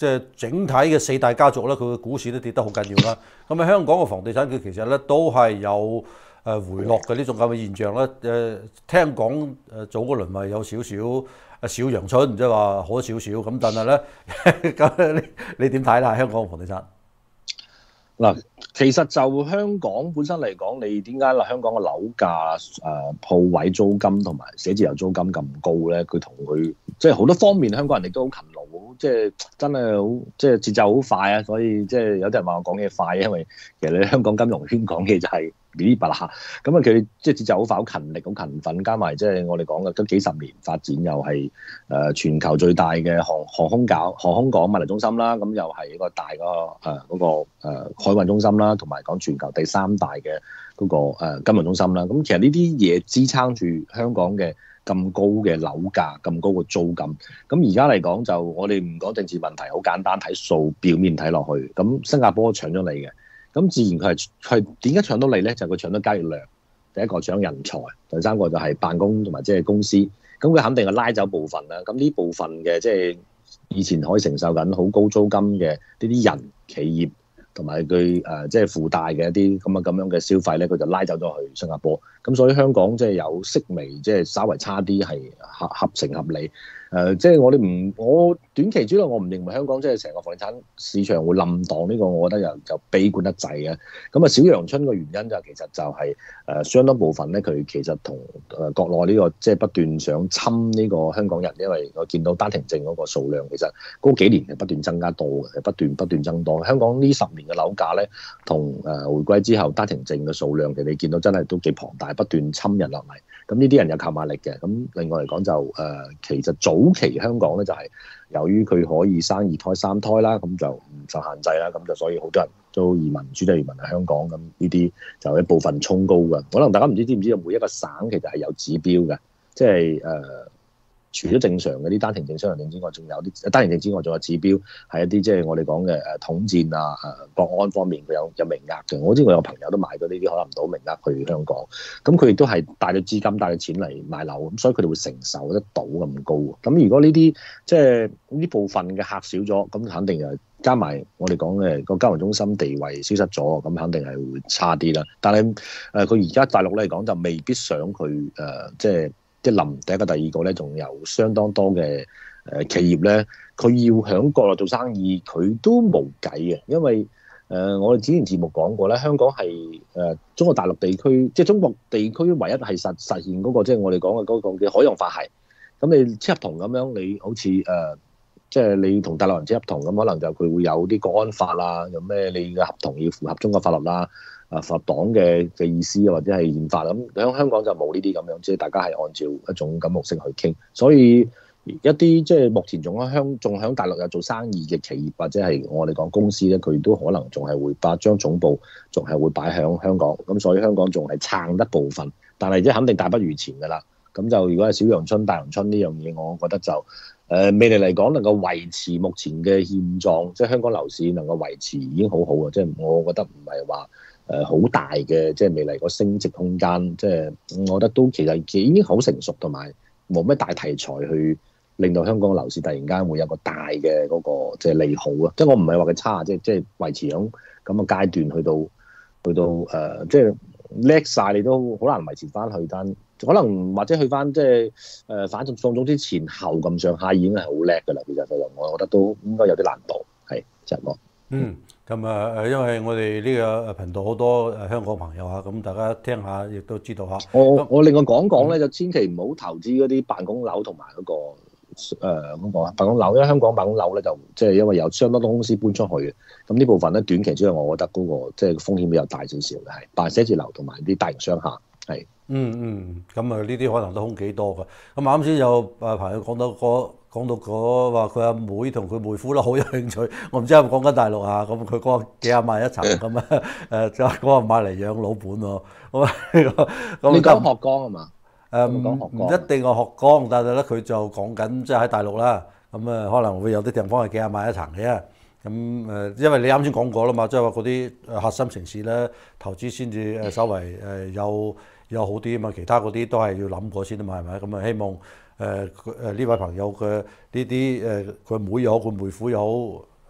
S1: 即係整體嘅四大家族咧，佢嘅股市都跌得好緊要啦。咁喺香港嘅房地產佢其實咧都係有誒回落嘅呢種咁嘅現象啦。誒聽講誒早嗰輪咪有少少誒小陽春，即係話好少少咁，但係咧咁你你點睇啦？香港嘅房地產
S2: 嗱，其實就香港本身嚟講，你點解啦？香港嘅樓價、誒、呃、鋪位租金同埋寫字樓租金咁高咧？佢同佢即係好多方面，香港人亦都好勤勞，即係真係好即係節奏好快啊！所以即係有啲人話我講嘢快，因為其實你香港金融圈講嘅就係呢啲白啦。咁啊，佢即係節奏好快，好勤力，好勤奮，加埋即係我哋講嘅都幾十年發展，又係誒、呃、全球最大嘅航航空港航空港物流中心啦。咁又係一個大個誒嗰個誒海運中心啦，同埋講全球第三大嘅嗰個誒金融中心啦。咁其實呢啲嘢支撐住香港嘅咁高嘅樓價、咁高嘅租金。咁而家嚟講就我哋唔講政治問題，好簡單睇數，表面睇落去。咁新加坡搶咗你嘅，咁自然佢係係點解搶到你咧？就係佢搶到交易量。第一個搶人才，第三個就係辦公同埋即係公司。咁佢肯定係拉走部分啦。咁呢部分嘅即係以前可以承受緊好高租金嘅呢啲人企業。同埋佢誒即係附帶嘅一啲咁啊咁樣嘅消費咧，佢就拉走咗去新加坡。咁所以香港即係有息微，即係稍為差啲係合合情合理。誒即係我哋唔，我短期之內我唔認為香港即係成個房地產市場會冧檔，呢個我覺得又就悲觀得滯嘅。咁啊小陽春嘅原因就其實就係誒相當部分咧，佢其實同誒國內呢個即係不斷想侵呢個香港人，因為我見到單程證嗰個數量其實嗰幾年係不斷增加多嘅，係不斷不斷增多。香港呢十年嘅樓價咧，同誒回歸之後單程證嘅數量，其實你見到真係都幾龐大，不斷侵入落嚟。咁呢啲人有購買力嘅。咁另外嚟講就誒、呃，其實早期香港咧就係、是、由於佢可以生二胎三胎啦，咁就唔受限制啦，咁就所以好多人都移民，主要移民嚟香港。咁呢啲就一部分衝高嘅。可能大家唔知知唔知道，每一個省其實係有指標嘅，即係誒。呃除咗正常嘅啲單程證、雙程證之外，仲有啲單程證之外，仲有指標係一啲即係我哋講嘅誒統戰啊、誒國安方面佢有有名額嘅。我知我有朋友都買咗呢啲可能唔到名額去香港，咁佢亦都係帶咗資金、帶咗錢嚟買樓，咁所以佢哋會承受得到咁高。咁如果呢啲即係呢部分嘅客少咗，咁肯定係加埋我哋講嘅個金融中心地位消失咗，咁肯定係會差啲啦。但係誒佢而家大陸嚟講就未必想佢誒、呃、即係。即係臨第一個、第二個咧，仲有相當多嘅誒企業咧，佢要喺國內做生意，佢都冇計嘅，因為誒、呃、我哋之前節目講過咧，香港係誒、呃、中國大陸地區，即係中國地區唯一係實實現嗰、那個即係我哋講嘅嗰個嘅海洋法系。咁你簽合同咁樣，你好似誒、呃、即係你同大陸人簽合同咁，可能就佢會有啲國安法啦，有咩你嘅合同要符合中國法律啦。啊，符合黨嘅嘅意思或者係憲法咁，喺香港就冇呢啲咁樣，即係大家係按照一種咁模式去傾，所以一啲即係目前仲喺香仲喺大陸有做生意嘅企業或者係我哋講公司咧，佢都可能仲係會把將總部仲係會擺喺香港，咁所以香港仲係撐得部分，但係即係肯定大不如前㗎啦。咁就如果係小陽春、大陽春呢樣嘢，我覺得就誒、呃、未來嚟講能夠維持目前嘅現狀，即係香港樓市能夠維持已經好好啊！即係我覺得唔係話。誒好、呃、大嘅即係未來個升值空間，即係我覺得都其實已經好成熟，同埋冇咩大題材去令到香港樓市突然間會有個大嘅嗰、那個即係利好啊！即係我唔係話佢差，即係即係維持響咁嘅階段去到去到誒、呃，即係叻晒你都好難維持翻去，但可能或者去翻即係誒反送中之前後咁上下已經係好叻㗎啦。其實就我覺得都應該有啲難度，係就係我
S1: 嗯。咁啊誒，因為我哋呢個頻道好多誒香港朋友啊，咁大家聽下，亦都知道下。
S2: 我我另外講講咧，就千祈唔好投資嗰啲辦公樓同埋嗰個誒嗰個辦公樓，因為香港辦公樓咧就即係因為有相當多公司搬出去嘅，咁呢部分咧短期之內，我覺得嗰個即係風險比較大少少嘅，係辦寫字樓同埋啲大型商廈係。嗯
S1: 嗯，咁啊呢啲可能都空幾多㗎。咁啱先有誒朋友講到個。講到嗰話佢阿妹同佢妹夫啦，好有興趣。我唔知係咪講緊大陸啊？咁佢嗰個幾廿萬一層咁啊？誒就嗰個買嚟養老本喎。咁啊，
S2: 你講學江啊嘛？
S1: 誒唔唔一定係學江，但係咧佢就講緊即係喺大陸啦。咁啊可能會有啲地方係幾廿萬一層嘅。咁誒，因為你啱先講過啦嘛，即係話嗰啲核心城市咧投資先至誒稍為誒有有好啲啊嘛。其他嗰啲都係要諗過先啊嘛，係咪？咁啊希望。誒誒呢位朋友嘅呢啲誒佢妹又好，佢妹夫又好，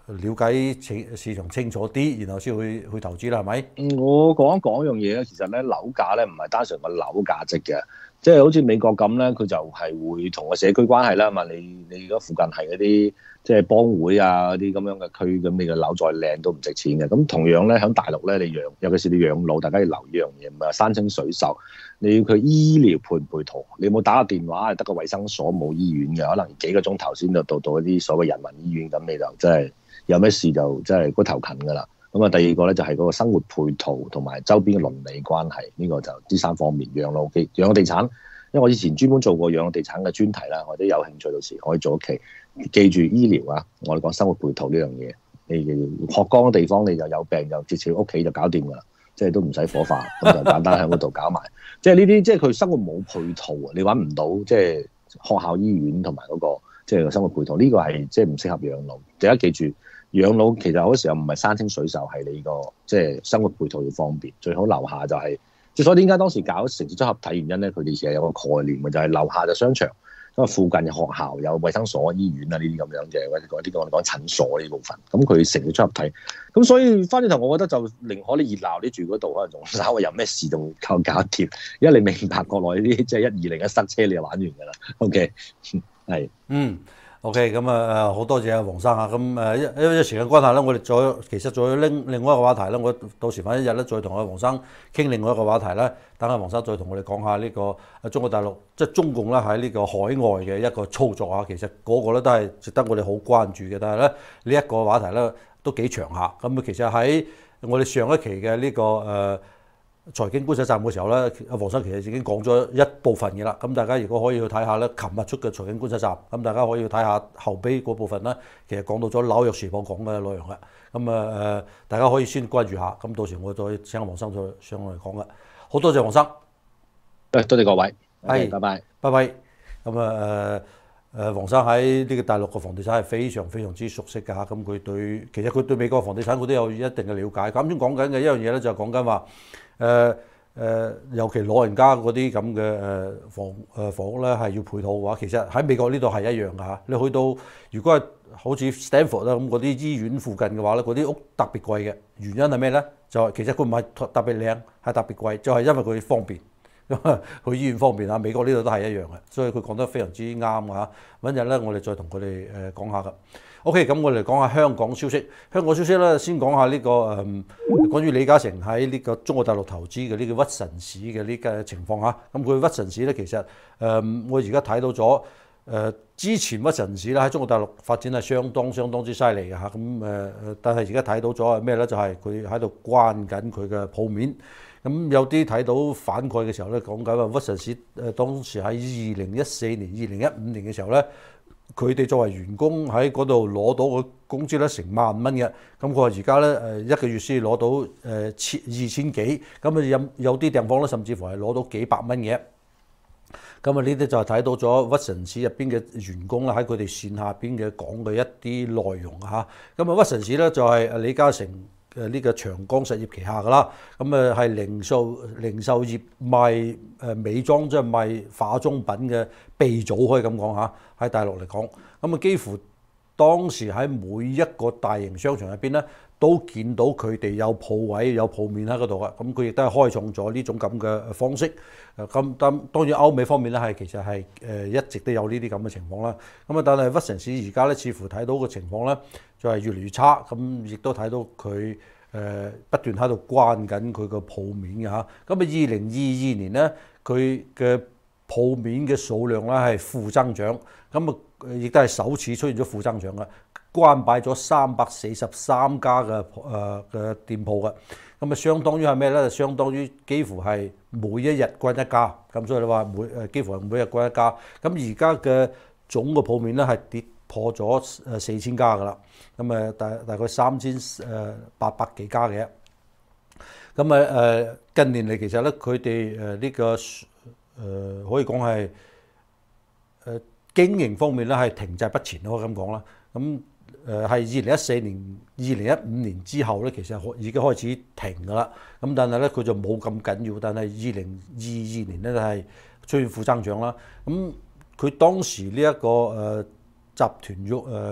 S1: 了解市市場清楚啲，然後先去去投資啦，係咪？
S2: 嗯，我講一講一樣嘢咧，其實咧樓價咧唔係單純個樓價值嘅，即係好似美國咁咧，佢就係會同個社區關係啦嘛。你你而家附近係嗰啲即係幫會啊嗰啲咁樣嘅區，咁你個樓再靚都唔值錢嘅。咁同樣咧喺大陸咧，你養尤其是你養老，大家要留意一樣嘢，唔係話山清水秀，你要佢醫療配唔配套？你冇打個電話，係得個衛生所冇醫院嘅，可能幾個鐘頭先就到到一啲所謂人民醫院，咁你就真係有咩事就真係嗰頭近㗎啦。咁啊，第二個咧就係嗰個生活配套同埋周邊嘅鄰里關係，呢、這個就呢三方面養老基養老地產。因為我以前專門做過養老地產嘅專題啦，或者有興趣到時可以做一期。記住醫療啊，我哋講生活配套呢樣嘢，你學光嘅地方你就有病就直接屋企就搞掂㗎啦，即係都唔使火化，咁就簡單喺嗰度搞埋。即係呢啲即係佢生活冇配套啊，你揾唔到即係學校、醫院同埋嗰個即係生活配套，呢、這個係即係唔適合養老。大家記住。養老其實好多時候唔係山清水秀，係你個即係生活配套要方便，最好樓下就係、是，即係所以點解當時搞城市綜合體原因咧？佢哋其實有個概念嘅，就係、是、樓下就商場，因為附近有學校、有衛生所、醫院啊呢啲咁樣嘅，或者嗰啲我哋講診所呢部分，咁佢城市綜合體，咁所以翻轉頭，我覺得就寧可你熱鬧，你住嗰度可能仲稍微有咩事仲靠搞掂，因為你明白國內呢啲即係一二零一塞車你就玩完㗎啦。OK， 係
S1: 嗯。OK，咁啊誒好多謝阿黃生啊，咁誒因因為時間關係咧，我哋再其實再拎另外一個話題咧，我到時揾一日咧再同阿黃生傾另外一個話題咧，等阿黃生再同我哋講下呢個誒中國大陸即係中共咧喺呢個海外嘅一個操作啊，其實嗰個咧都係值得我哋好關注嘅，但係咧呢一個話題咧都幾長下，咁啊其實喺我哋上一期嘅呢個誒。呃財經觀察站嘅時候咧，阿黃生其實已經講咗一部分嘅啦。咁大家如果可以去睇下咧，琴日出嘅財經觀察站，咁大家可以去睇下後邊嗰部分咧，其實講到咗紐約時報講嘅內容嘅。咁啊誒，大家可以先關注下。咁到時我再請阿黃生再上嚟講嘅。好多謝黃生，
S2: 誒多謝各位，
S1: 係，
S2: 拜拜，
S1: 拜拜。咁啊誒誒，黃生喺呢個大陸嘅房地產係非常非常之熟悉㗎嚇。咁佢對其實佢對美國房地產佢都有一定嘅了解。咁先講緊嘅一樣嘢咧，就係講緊話。誒誒、呃呃，尤其老人家嗰啲咁嘅誒房誒、呃、房屋咧，係要配套嘅話，其實喺美國呢度係一樣㗎嚇。你去到如果係好似 Stanford 啦咁嗰啲醫院附近嘅話咧，嗰啲屋特別貴嘅，原因係咩咧？就係其實佢唔係特別靚，係特別貴，就係、是、因為佢方便，去醫院方便啊。美國呢度都係一樣嘅，所以佢講得非常之啱㗎嚇。揾日咧，我哋再同佢哋誒講下㗎。OK，咁我哋講下香港消息。香港消息咧，先講下呢、這個誒、嗯，關於李嘉誠喺呢個中國大陸投資嘅呢個屈臣氏嘅呢個情況嚇。咁佢屈臣氏咧，其實誒、嗯，我而家睇到咗誒、呃，之前屈臣氏咧喺中國大陸發展係相當相當之犀利嘅嚇。咁誒誒，但係而家睇到咗係咩咧？就係佢喺度關緊佢嘅鋪面。咁有啲睇到反饋嘅時候咧，講緊話屈臣氏誒當時喺二零一四年、二零一五年嘅時候咧。佢哋作為員工喺嗰度攞到個工資咧成萬蚊嘅，咁佢話而家咧誒一個月先攞到誒千二千幾，咁啊有有啲地方咧甚至乎係攞到幾百蚊嘅，咁啊呢啲就係睇到咗屈臣氏入邊嘅員工啦喺佢哋線下邊嘅講嘅一啲內容嚇，咁啊屈臣氏咧就係李嘉誠誒呢個長江實業旗下㗎啦，咁啊係零售零售業賣誒美妝即係賣化妝品嘅鼻祖可以咁講嚇，喺大陸嚟講，咁啊幾乎當時喺每一個大型商場入邊咧，都見到佢哋有鋪位有鋪面喺嗰度啊，咁佢亦都係開創咗呢種咁嘅方式。誒咁當當然歐美方面咧係其實係誒一直都有呢啲咁嘅情況啦。咁啊但係屈臣氏而家咧似乎睇到個情況咧就係越嚟越差，咁亦都睇到佢誒不斷喺度關緊佢個鋪面嘅嚇。咁啊二零二二年咧佢嘅鋪面嘅數量咧係負增長，咁啊亦都係首次出現咗負增長嘅，關閉咗三百四十三家嘅誒嘅店鋪嘅，咁啊相當於係咩咧？相當於幾乎係每一日關一家，咁所以你話每誒幾乎係每日關一家，咁而家嘅總個鋪面咧係跌破咗誒四千家噶啦，咁誒大大概三千誒八百幾家嘅，咁啊誒近年嚟其實咧佢哋誒呢個誒、呃、可以講係誒經營方面咧係停滯不前咯，可以咁講啦，咁。誒係二零一四年、二零一五年之後咧，其實已經開始停㗎啦。咁但係咧，佢就冇咁緊要。但係二零二二年咧，就係出現負增長啦。咁佢當時呢一個誒集團喐誒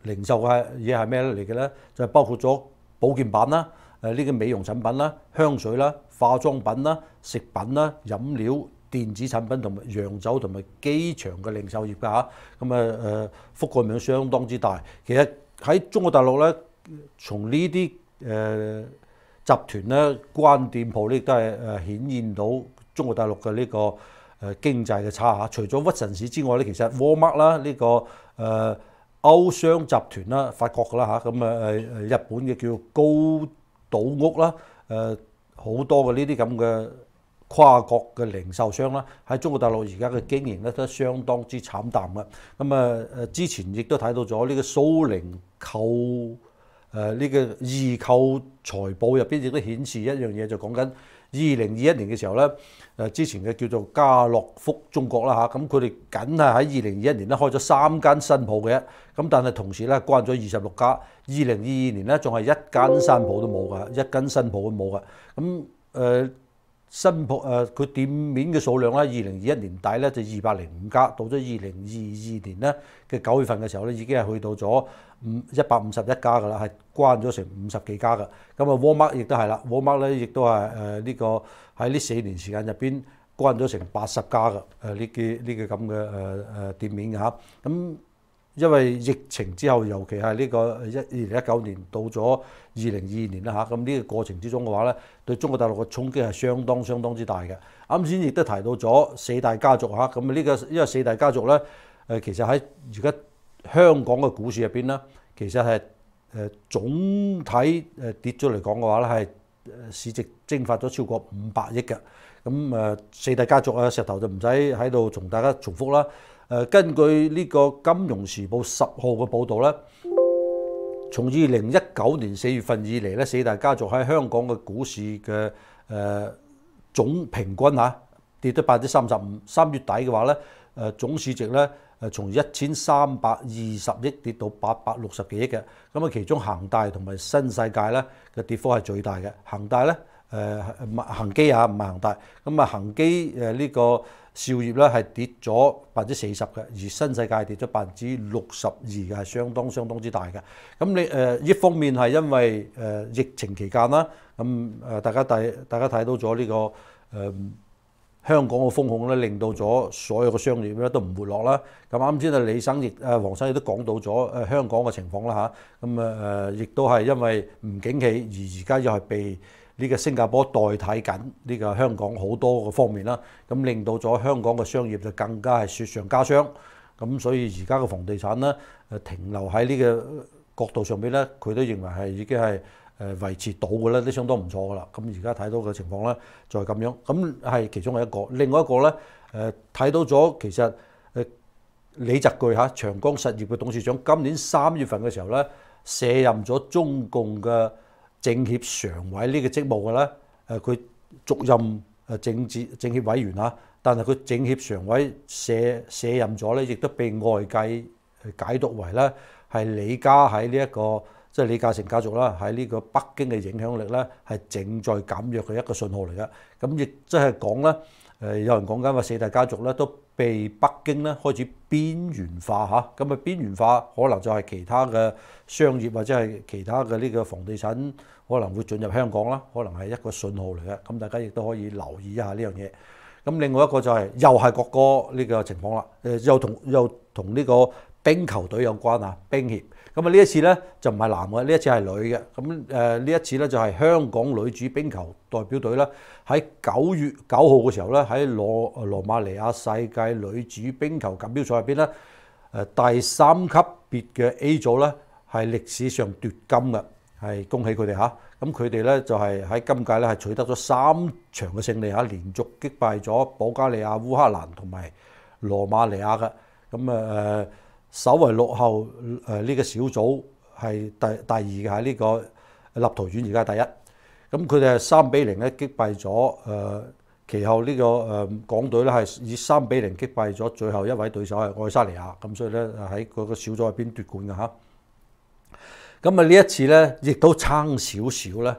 S1: 零售嘅嘢係咩嚟嘅咧？就係、包括咗保健品啦、誒呢個美容產品啦、香水啦、化妝品啦、食品啦、飲料、電子產品同埋洋酒同埋機場嘅零售業㗎嚇。咁啊誒覆蓋面相當之大。其實喺中國大陸咧，從呢啲誒集團咧關店鋪咧，亦都係誒顯現到中國大陸嘅呢個誒經濟嘅差嚇。除咗屈臣氏之外咧，其實沃爾瑪啦呢個誒歐商集團啦，法國㗎啦嚇，咁啊誒誒日本嘅叫高島屋啦，誒好多嘅呢啲咁嘅跨國嘅零售商啦，喺中國大陸而家嘅經營咧都相當之慘淡嘅。咁啊誒之前亦都睇到咗呢個蘇寧購誒呢個易購財報入邊亦都顯示一樣嘢，就講緊二零二一年嘅時候咧，誒之前嘅叫做家樂福中國啦嚇，咁佢哋僅係喺二零二一年咧開咗三間新鋪嘅，咁但係同時咧關咗二十六家，二零二二年咧仲係一間新鋪都冇㗎，一間新鋪都冇㗎，咁誒。新鋪誒佢店面嘅數量咧，二零二一年底咧就二百零五家，到咗二零二二年咧嘅九月份嘅時候咧，已經係去到咗五一百五十一家㗎啦，係關咗成五十幾家㗎。咁啊，沃爾瑪亦都係啦，沃爾瑪咧亦都係誒呢個喺呢四年時間入邊關咗成八十家㗎。誒呢啲呢個咁嘅誒誒店面㗎嚇。咁因為疫情之後，尤其係呢個一二零一九年到咗二零二二年啦嚇，咁呢個過程之中嘅話咧，對中國大陸嘅衝擊係相當相當之大嘅。啱先亦都提到咗四大家族嚇，咁啊呢個因為四大家族咧，誒其實喺而家香港嘅股市入邊咧，其實係誒總體誒跌咗嚟講嘅話咧，係市值蒸發咗超過五百億嘅。咁誒四大家族啊，石頭就唔使喺度同大家重複啦。誒根據呢個《金融時報》十號嘅報導咧，從二零一九年四月份以嚟咧，四大家族喺香港嘅股市嘅誒總平均嚇跌咗百分之三十五。三月底嘅話咧，誒總市值咧誒從一千三百二十億跌到八百六十幾億嘅。咁啊，其中恒大同埋新世界咧嘅跌幅係最大嘅。恒大咧誒恒基啊，唔係恒大。咁啊，恒基誒呢個兆業咧係跌咗百分之四十嘅，而新世界跌咗百分之六十二嘅，係相當相當之大嘅。咁你誒一方面係因為誒、呃、疫情期間啦，咁誒大家睇大家睇到咗呢、這個誒、呃、香港嘅風控咧，令到咗所有嘅商業咧都唔活絡啦。咁啱先啊，李生亦誒黃生亦都講到咗誒、呃、香港嘅情況啦嚇。咁啊誒亦都係因為唔景氣，而而家又係被呢個新加坡代替緊呢個香港好多個方面啦，咁令到咗香港嘅商業就更加係雪上加霜。咁所以而家嘅房地產咧，誒停留喺呢個角度上邊咧，佢都認為係已經係誒維持到嘅咧，都相當唔錯㗎啦。咁而家睇到嘅情況咧，就係咁樣。咁係其中嘅一個，另外一個咧誒睇到咗其實誒李澤钜嚇長江實業嘅董事長，今年三月份嘅時候咧卸任咗中共嘅政協常委呢個職務嘅咧，誒佢續任誒政治政協委員嚇，但係佢政協常委卸卸任咗咧，亦都被外界解讀為咧係李家喺呢一個即係李嘉誠家族啦，喺呢個北京嘅影響力咧係正在減弱嘅一個信號嚟嘅。咁亦即係講咧，誒有人講緊話四大家族咧都被北京咧開始邊緣化嚇，咁啊邊緣化可能就係其他嘅商業或者係其他嘅呢個房地產可能會進入香港啦，可能係一個信號嚟嘅。咁大家亦都可以留意一下呢樣嘢。咁另外一個就係、是、又係國歌呢個情況啦，誒又同又同呢個冰球隊有關啊，冰協。咁啊呢一次咧就唔係男嘅，呢一次係女嘅。咁誒呢一次咧就係香港女子冰球代表隊啦，喺九月九號嘅時候咧喺羅羅馬尼亞世界女子冰球錦標賽入邊咧，誒第三級別嘅 A 組咧係歷史上奪金嘅，係恭喜佢哋嚇。咁佢哋咧就係喺今屆咧係取得咗三場嘅勝利嚇，連續擊敗咗保加利亞、烏克蘭同埋羅馬尼亞嘅。咁啊誒。稍為落後誒呢個小組係第第二嘅，喺呢個立陶宛而家係第一。咁佢哋係三比零咧擊敗咗誒，其後呢個誒港隊咧係以三比零擊敗咗最後一位對手係愛沙尼亞。咁所以咧喺嗰個小組入邊奪冠嘅嚇。咁啊呢一次咧亦都差少少咧，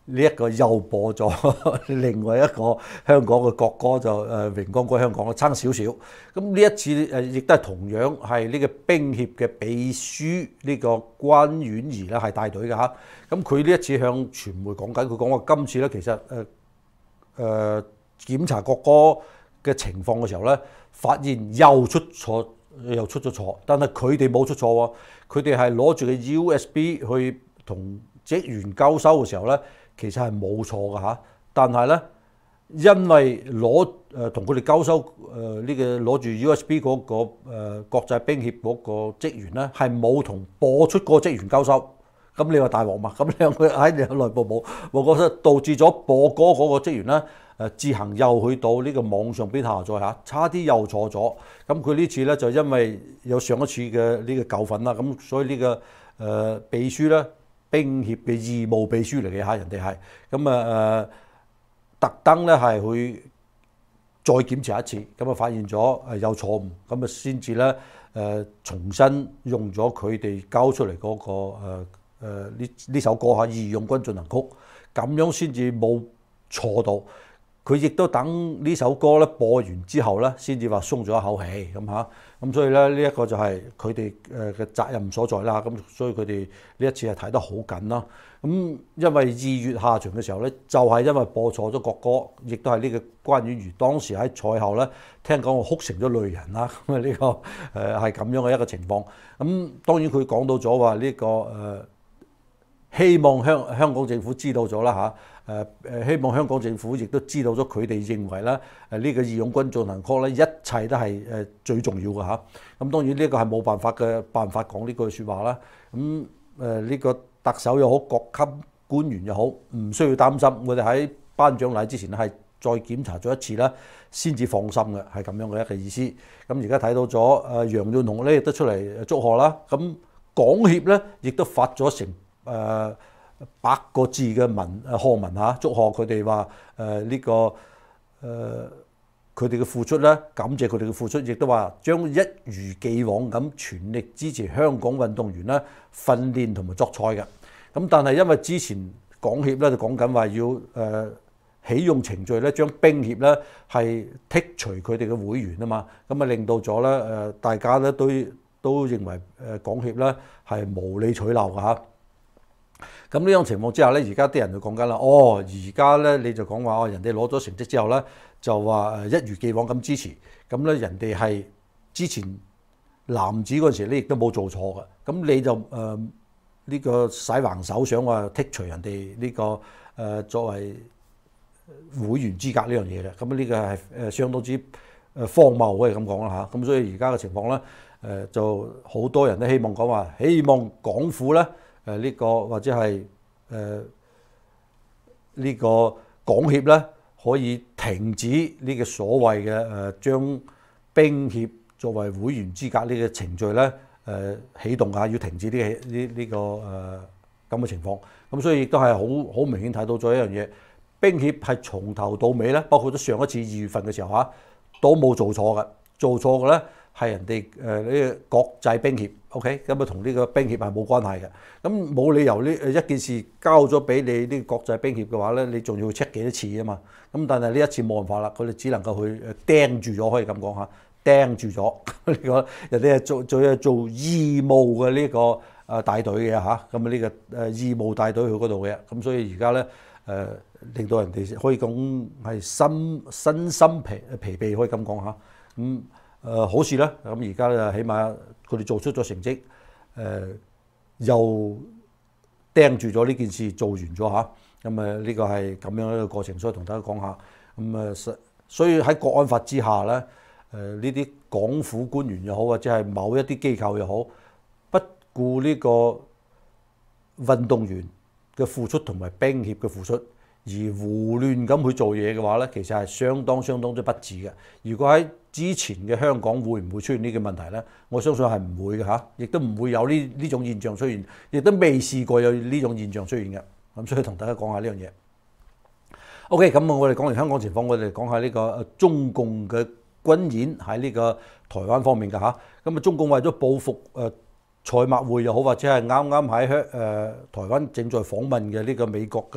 S1: 呢一個又播咗另外一個香港嘅國歌就誒榮光歸香港，差少少。咁呢一次誒亦都係同樣係呢個冰協嘅秘書呢個關婉儀咧係帶隊嘅嚇。咁佢呢一次向傳媒講緊，佢講話今次咧其實誒誒、呃、檢查國歌嘅情況嘅時候咧，發現又出錯又出咗錯，但係佢哋冇出錯喎，佢哋係攞住個 U S B 去同職員交收嘅時候咧。其實係冇錯嘅嚇，但係咧，因為攞誒同佢哋交收誒呢個攞住 U S B 嗰個誒國際冰協嗰個職員咧，係冇同播出個職員交收。咁你話大鑊嘛？咁兩個喺你內部冇冇覺得導致咗播歌嗰個職員咧誒自行又去到呢個網上邊下載嚇，差啲又錯咗。咁佢呢次咧就因為有上一次嘅呢個教訓啦，咁所以呢個誒秘書咧。冰協嘅義務秘書嚟嘅嚇，人哋係咁啊誒，特登咧係去再檢查一次，咁啊發現咗誒有錯誤，咁啊先至咧誒重新用咗佢哋交出嚟嗰、嗰個誒呢呢首歌嚇《義勇軍進行曲》，咁樣先至冇錯到。佢亦都等呢首歌咧播完之後咧，先至話鬆咗一口氣咁嚇。咁所以咧呢一個就係佢哋誒嘅責任所在啦。咁所以佢哋呢一次係睇得好緊啦。咁因為二月下旬嘅時候咧，就係、是、因為播錯咗國歌，亦都係呢個關婉儀當時喺賽後咧，聽講哭成咗淚人啦。咁啊呢個誒係咁樣嘅一個情況。咁當然佢講到咗話呢個誒、呃，希望香香港政府知道咗啦嚇。誒誒希望香港政府亦都知道咗佢哋認為咧誒呢個義勇軍進行曲咧，一切都係誒最重要嘅嚇。咁當然呢個係冇辦法嘅辦法講呢句説話啦。咁誒呢個特首又好，各級官員又好，唔需要擔心。我哋喺頒獎禮之前咧係再檢查咗一次啦，先至放心嘅，係咁樣嘅一個意思。咁而家睇到咗誒楊潤雄咧亦都出嚟祝賀啦。咁港協咧亦都發咗成誒。呃百個字嘅文誒賀文嚇，祝賀佢哋話誒呢個誒佢哋嘅付出咧，感謝佢哋嘅付出，亦都話將一如既往咁全力支持香港運動員咧訓練同埋作賽嘅。咁但係因為之前港協咧就講緊話要誒、呃、起用程序咧，將冰協咧係剔除佢哋嘅會員啊嘛，咁啊令到咗咧誒大家咧都都認為誒港協咧係無理取鬧嘅嚇。咁呢種情況之下咧，而家啲人就講緊啦。哦，而家咧你就講話哦，人哋攞咗成績之後咧，就話誒一如既往咁支持。咁咧人哋係之前男子嗰陣時咧，亦都冇做錯嘅。咁你就誒呢、呃呢個使橫手想話剔除人哋呢、呢個誒、呃、作為會員資格呢樣嘢嘅。咁呢個係誒相當之誒荒謬嘅咁講啦嚇。咁所以而家嘅情況咧，誒、呃、就好多人都希望講話，希望港府咧。誒呢、這個或者係誒呢個港協咧，可以停止呢個所謂嘅誒、呃、將冰協作為會員資格呢個程序咧誒、呃、起動下，要停止呢個呢呢個誒咁嘅情況。咁所以亦都係好好明顯睇到咗一樣嘢，冰協係從頭到尾咧，包括咗上一次二月份嘅時候嚇，都冇做錯嘅，做錯嘅咧。係人哋誒呢個國際冰協 ，OK，咁啊同呢個冰協係冇關係嘅。咁冇理由呢誒一件事交咗俾你呢個國際冰協嘅話咧，你仲要 check 幾多次啊嘛？咁但係呢一次冇辦法啦，佢哋只能夠去誒釘住咗，可以咁講嚇，釘住咗呢個人哋係做做係做義務嘅呢個誒帶隊嘅嚇，咁啊呢個誒義務帶隊去嗰度嘅，咁所以而家咧誒令到人哋可以講係身身心疲疲憊，可以咁講嚇，咁。誒、呃、好事啦，咁而家咧起碼佢哋做出咗成績，誒、呃、又釘住咗呢件事做完咗嚇，咁啊呢個係咁樣一個過程，所以同大家講下，咁啊所以喺國安法之下咧，誒呢啲港府官員又好，或者係某一啲機構又好，不顧呢個運動員嘅付出同埋冰協嘅付出，而胡亂咁去做嘢嘅話咧，其實係相當相當之不智嘅。如果喺之前嘅香港會唔會出現呢個問題咧？我相信係唔會嘅嚇，亦都唔會有呢呢種現象出現，亦都未試過有呢種現象出現嘅。咁所以同大家講下呢樣嘢。OK，咁我哋講完香港情況，我哋講下呢個中共嘅軍演喺呢個台灣方面嘅嚇。咁啊，中共為咗報復誒賽馬會又好，或者係啱啱喺香誒台灣正在訪問嘅呢個美國嘅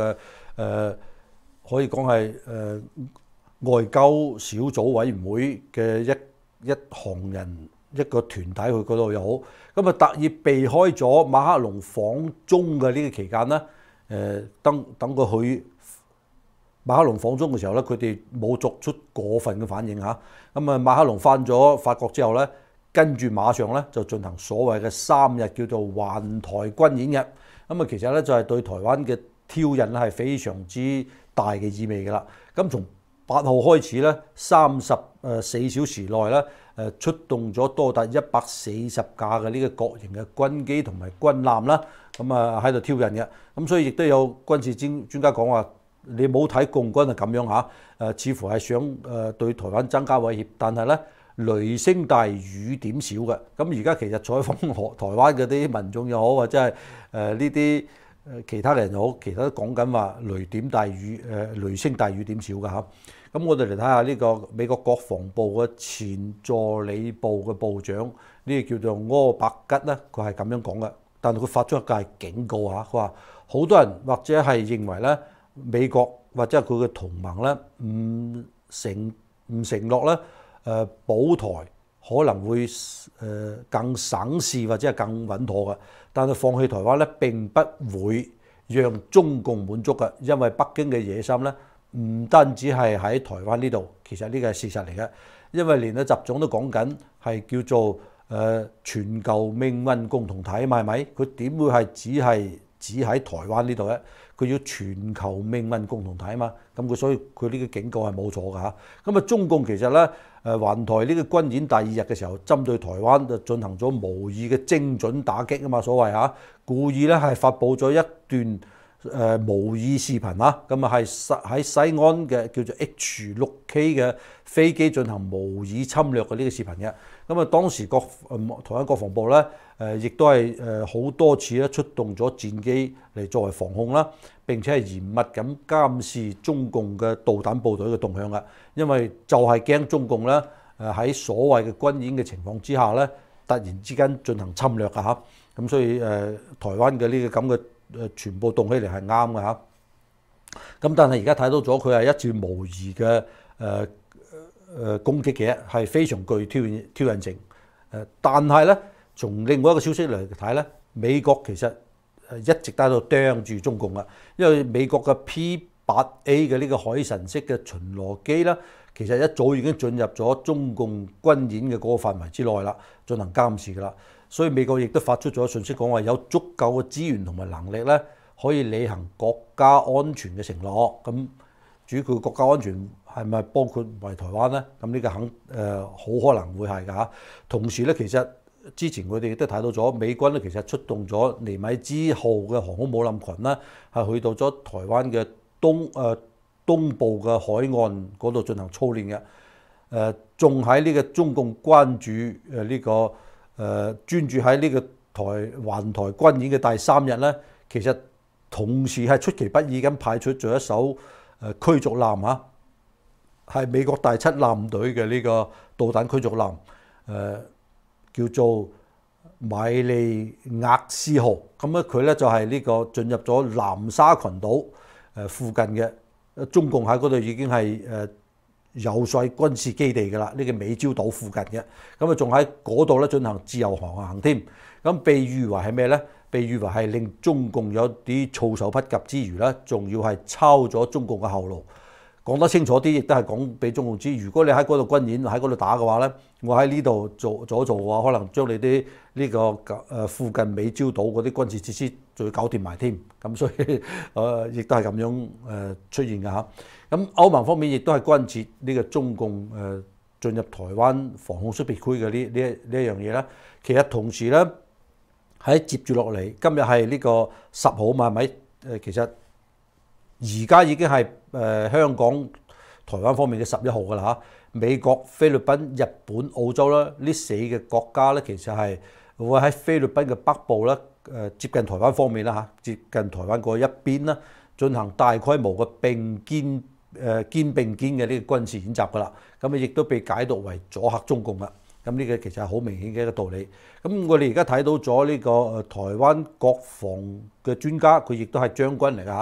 S1: 誒可以講係誒外交小組委員會嘅一一行人一個團體去嗰度又好，咁啊特意避開咗馬克龍訪中嘅呢個期間咧，誒等等佢去馬克龍訪中嘅時候咧，佢哋冇作出過分嘅反應嚇。咁啊馬克龍返咗法國之後咧，跟住馬上咧就進行所謂嘅三日叫做環台軍演嘅。咁啊其實咧就係對台灣嘅挑釁咧係非常之大嘅意味㗎啦。咁從八號開始咧，三十誒四小時內咧誒出動咗多達一百四十架嘅呢個國營嘅軍機同埋軍艦啦，咁啊喺度挑釁嘅。咁所以亦都有軍事專專家講話，你冇睇共軍係咁樣嚇，誒似乎係想誒對台灣增加威脅，但係咧雷聲大雨點少嘅。咁而家其實採訪台灣嗰啲民眾又好，或者係誒呢啲誒其他人又好，其實都講緊話雷點大雨誒雷聲大雨點少㗎嚇。咁我哋嚟睇下呢個美國國防部嘅前助理部嘅部長，呢個叫做柯伯吉咧，佢係咁樣講嘅。但係佢發出一個警告嚇，佢話好多人或者係認為咧美國或者係佢嘅同盟咧唔承唔承諾咧誒保台可能會誒更省事或者係更穩妥嘅，但係放棄台灣咧並不會讓中共滿足嘅，因為北京嘅野心咧。唔單止係喺台灣呢度，其實呢個係事實嚟嘅，因為連阿習總都講緊係叫做誒、呃、全球命運共同體嘛，係咪？佢點會係只係只喺台灣呢度咧？佢要全球命運共同體啊嘛，咁佢所以佢呢個警告係冇錯㗎嚇。咁啊，中共其實咧誒環台呢個軍演第二日嘅時候，針對台灣就進行咗無意嘅精準打擊啊嘛，所謂嚇，故意咧係發布咗一段。誒、呃、模擬視頻啦，咁啊係喺西安嘅叫做 H 六 K 嘅飛機進行模擬侵略嘅呢個視頻嘅，咁啊當時國誒台灣國防部咧誒亦都係誒好多次咧出動咗戰機嚟作為防控啦，並且係嚴密咁監視中共嘅導彈部隊嘅動向嘅，因為就係驚中共咧誒喺所謂嘅軍演嘅情況之下咧，突然之間進行侵略㗎嚇，咁所以誒、呃、台灣嘅呢個咁嘅。誒全部動起嚟係啱嘅嚇，咁但係而家睇到咗佢係一次模擬嘅誒誒攻擊嘅，係非常具挑挑釁性。誒，但係咧，從另外一個消息嚟睇咧，美國其實誒一直喺度盯住中共啊，因為美國嘅 P 八 A 嘅呢個海神式嘅巡邏機咧，其實一早已經進入咗中共軍演嘅嗰個範圍之內啦，進行監視㗎啦。所以美國亦都發出咗信息，講話有足夠嘅資源同埋能力咧，可以履行國家安全嘅承諾。咁至於佢國家安全係咪包括為台灣咧？咁呢個肯誒好可能會係㗎嚇。同時咧，其實之前佢哋亦都睇到咗美軍咧，其實出動咗尼米茲號嘅航空母艦群啦，係去到咗台灣嘅東誒、呃、東部嘅海岸嗰度進行操練嘅。誒仲喺呢個中共關注誒呢、這個。誒、呃、專注喺呢個台環台軍演嘅第三日咧，其實同時係出其不意咁派出咗一艘誒、呃、驅逐艦啊，係美國第七艦隊嘅呢個導彈驅逐艦，誒、呃、叫做米利厄斯號。咁咧佢咧就係、是、呢個進入咗南沙群島誒附近嘅，中共喺嗰度已經係誒。呃有晒軍事基地㗎啦，呢個美礁島附近嘅，咁啊仲喺嗰度咧進行自由航行添，咁被譽為係咩咧？被譽為係令中共有啲措手不及之餘咧，仲要係抄咗中共嘅後路。講得清楚啲，亦都係講俾中共知，如果你喺嗰度軍演喺嗰度打嘅話咧，我喺呢度做咗做嘅話，可能將你啲呢個誒附近美礁島嗰啲軍事設施仲要搞掂埋添。咁所以誒亦都係咁樣誒出現嘅嚇。咁歐盟方面亦都係關切呢個中共誒進入台灣防空識別區嘅呢呢呢一樣嘢啦。其實同時咧喺接住落嚟，今日係呢個十號嘛，係咪？誒其實而家已經係誒、呃、香港、台灣方面嘅十一號㗎啦嚇。美國、菲律賓、日本、澳洲啦，呢四個國家咧，其實係會喺菲律賓嘅北部咧，誒、呃、接近台灣方面啦嚇，接近台灣嗰一邊啦，進行大規模嘅並肩。誒肩並肩嘅呢個軍事演習㗎啦，咁啊亦都被解讀為阻嚇中共啦。咁呢個其實係好明顯嘅一個道理。咁我哋而家睇到咗呢個誒台灣國防嘅專家，佢亦都係將軍嚟㗎嚇。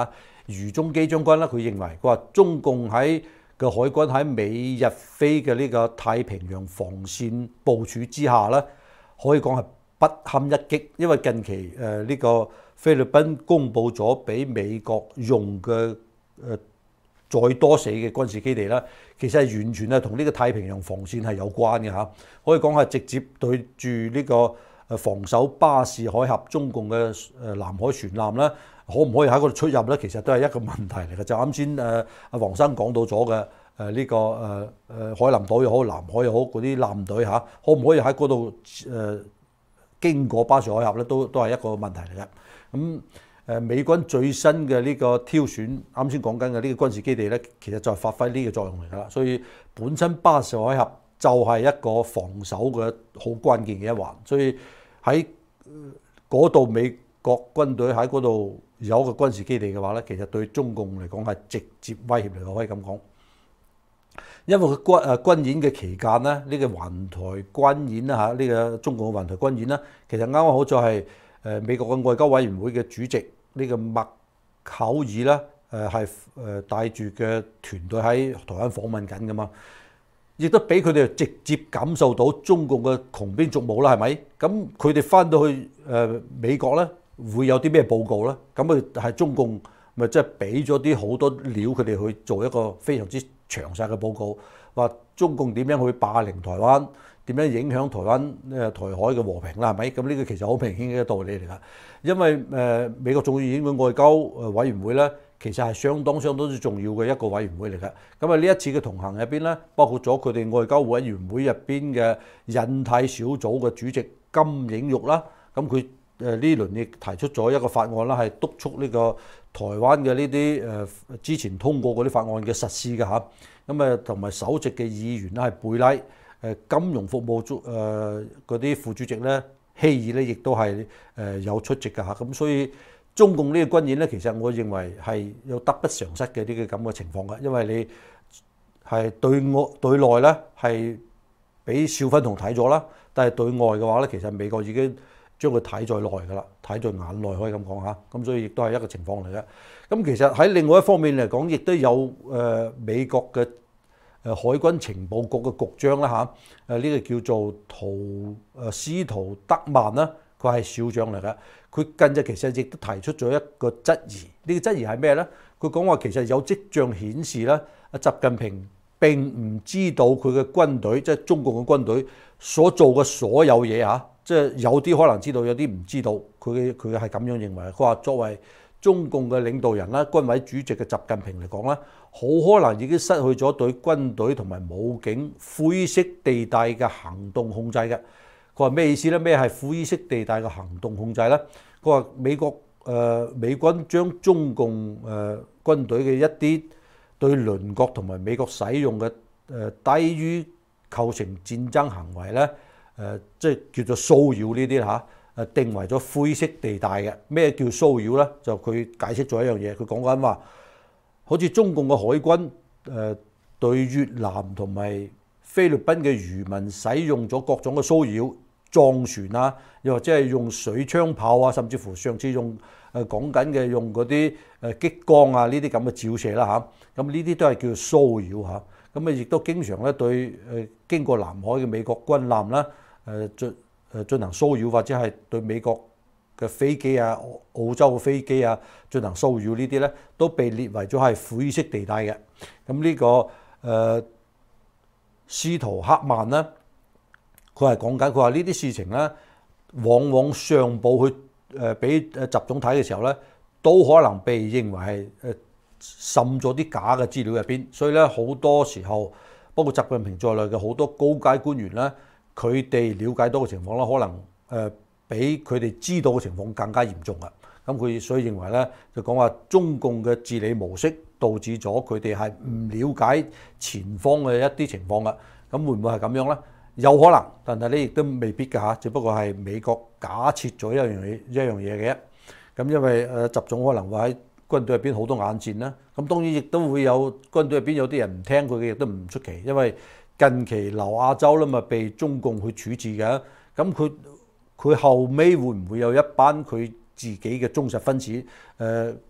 S1: 余宗基將軍啦，佢認為佢話中共喺嘅海軍喺美日菲嘅呢個太平洋防線部署之下咧，可以講係不堪一擊，因為近期誒呢、呃這個菲律賓公佈咗俾美國用嘅誒、呃、再多死嘅軍事基地啦，其實係完全係同呢個太平洋防線係有關嘅嚇，可以講係直接對住呢個誒防守巴士海峽中共嘅誒南海船艦啦，可唔可以喺嗰度出入咧？其實都係一個問題嚟嘅。就啱先誒阿黃生講到咗嘅誒呢個誒誒海南島又好，南海又好嗰啲艦隊嚇，可唔可以喺嗰度誒經過巴士海峽咧？都都係一個問題嚟嘅。咁誒美軍最新嘅呢個挑選，啱先講緊嘅呢個軍事基地咧，其實就係發揮呢個作用嚟㗎啦。所以本身巴士海峽就係一個防守嘅好關鍵嘅一環。所以喺嗰度美國軍隊喺嗰度有一個軍事基地嘅話咧，其實對中共嚟講係直接威脅嚟嘅，可以咁講。因為佢軍誒軍演嘅期間咧，呢、這個環台軍演啦嚇，呢、這個中共嘅環台軍演啦，其實啱啱好就係誒美國嘅外交委員會嘅主席呢、這個麥考爾啦，誒係誒帶住嘅團隊喺台灣訪問緊㗎嘛，亦都俾佢哋直接感受到中共嘅窮兵黷武啦，係咪？咁佢哋翻到去誒美國咧，會有啲咩報告咧？咁佢係中共咪即係俾咗啲好多料佢哋去做一個非常之詳細嘅報告，話中共點樣去霸凌台灣，點樣影響台灣誒台海嘅和平啦，係咪？咁呢個其實好明顯嘅道理嚟㗎。因為誒、呃、美國眾議院嘅外交誒委員會咧，其實係相當相當之重要嘅一個委員會嚟㗎。咁啊呢一次嘅同行入邊咧，包括咗佢哋外交委員會入邊嘅印太小組嘅主席金映玉啦，咁佢誒呢輪亦提出咗一個法案啦，係督促呢個台灣嘅呢啲誒之前通過嗰啲法案嘅實施嘅嚇。咁啊同埋首席嘅議員啦係貝拉，誒金融服務組誒嗰啲副主席咧希爾咧，亦都係誒有出席嘅嚇。咁所以中共呢個軍演咧，其實我認為係有得不償失嘅呢個咁嘅情況嘅，因為你係對外對內咧係俾少分同睇咗啦，但係對外嘅話咧，其實美國已經將佢睇在內㗎啦，睇在眼內可以咁講嚇，咁所以亦都係一個情況嚟嘅。咁其實喺另外一方面嚟講，亦都有誒、呃、美國嘅誒海軍情報局嘅局長啦嚇，誒、這、呢個叫做圖誒司徒德曼啦，佢係少將嚟嘅。佢近日其實亦都提出咗一個質疑，呢、這個質疑係咩咧？佢講話其實有跡象顯示咧，阿習近平並唔知道佢嘅軍隊，即係中共嘅軍隊所做嘅所有嘢嚇。即係有啲可能知道，有啲唔知道。佢嘅佢係咁樣認為。佢話作為中共嘅領導人啦、軍委主席嘅習近平嚟講咧，好可能已經失去咗對軍隊同埋武警灰色地帶嘅行動控制嘅。佢話咩意思咧？咩係灰色地帶嘅行動控制咧？佢話美國誒、呃、美軍將中共誒、呃、軍隊嘅一啲對鄰國同埋美國使用嘅誒、呃、低於構成戰爭行為咧。誒、呃、即係叫做騷擾呢啲嚇，誒定為咗灰色地帶嘅。咩叫騷擾咧？就佢解釋咗一樣嘢，佢講緊話，好似中共嘅海軍誒、呃、對越南同埋菲律賓嘅漁民使用咗各種嘅騷擾，撞船啊，又或者係用水槍炮啊，甚至乎上次用誒講緊嘅用嗰啲誒激光啊呢啲咁嘅照射啦嚇，咁呢啲都係叫做騷擾嚇。咁啊亦都經常咧對誒經過南海嘅美國軍艦啦。誒進誒進行騷擾，或者係對美國嘅飛機啊、澳洲嘅飛機啊進行騷擾，呢啲咧都被列為咗係灰色地帶嘅。咁呢、這個誒、呃、司徒克曼咧，佢係講緊，佢話呢啲事情咧，往往上報去誒俾誒習總睇嘅時候咧，都可能被認為係誒滲咗啲假嘅資料入邊。所以咧好多時候，包括習近平在內嘅好多高階官員咧。佢哋了解到嘅情況啦，可能誒比佢哋知道嘅情況更加嚴重啊！咁佢所以認為咧，就講話中共嘅治理模式導致咗佢哋係唔了解前方嘅一啲情況嘅。咁會唔會係咁樣咧？有可能，但係咧亦都未必㗎嚇。只不過係美國假設咗一樣嘢一樣嘢嘅。咁因為誒習總可能會喺軍隊入邊好多眼線啦。咁當然亦都會有軍隊入邊有啲人唔聽佢嘅，亦都唔出奇，因為近期劉亞洲啦嘛被中共去處置嘅，咁佢佢後尾會唔會有一班佢自己嘅忠實分子誒誒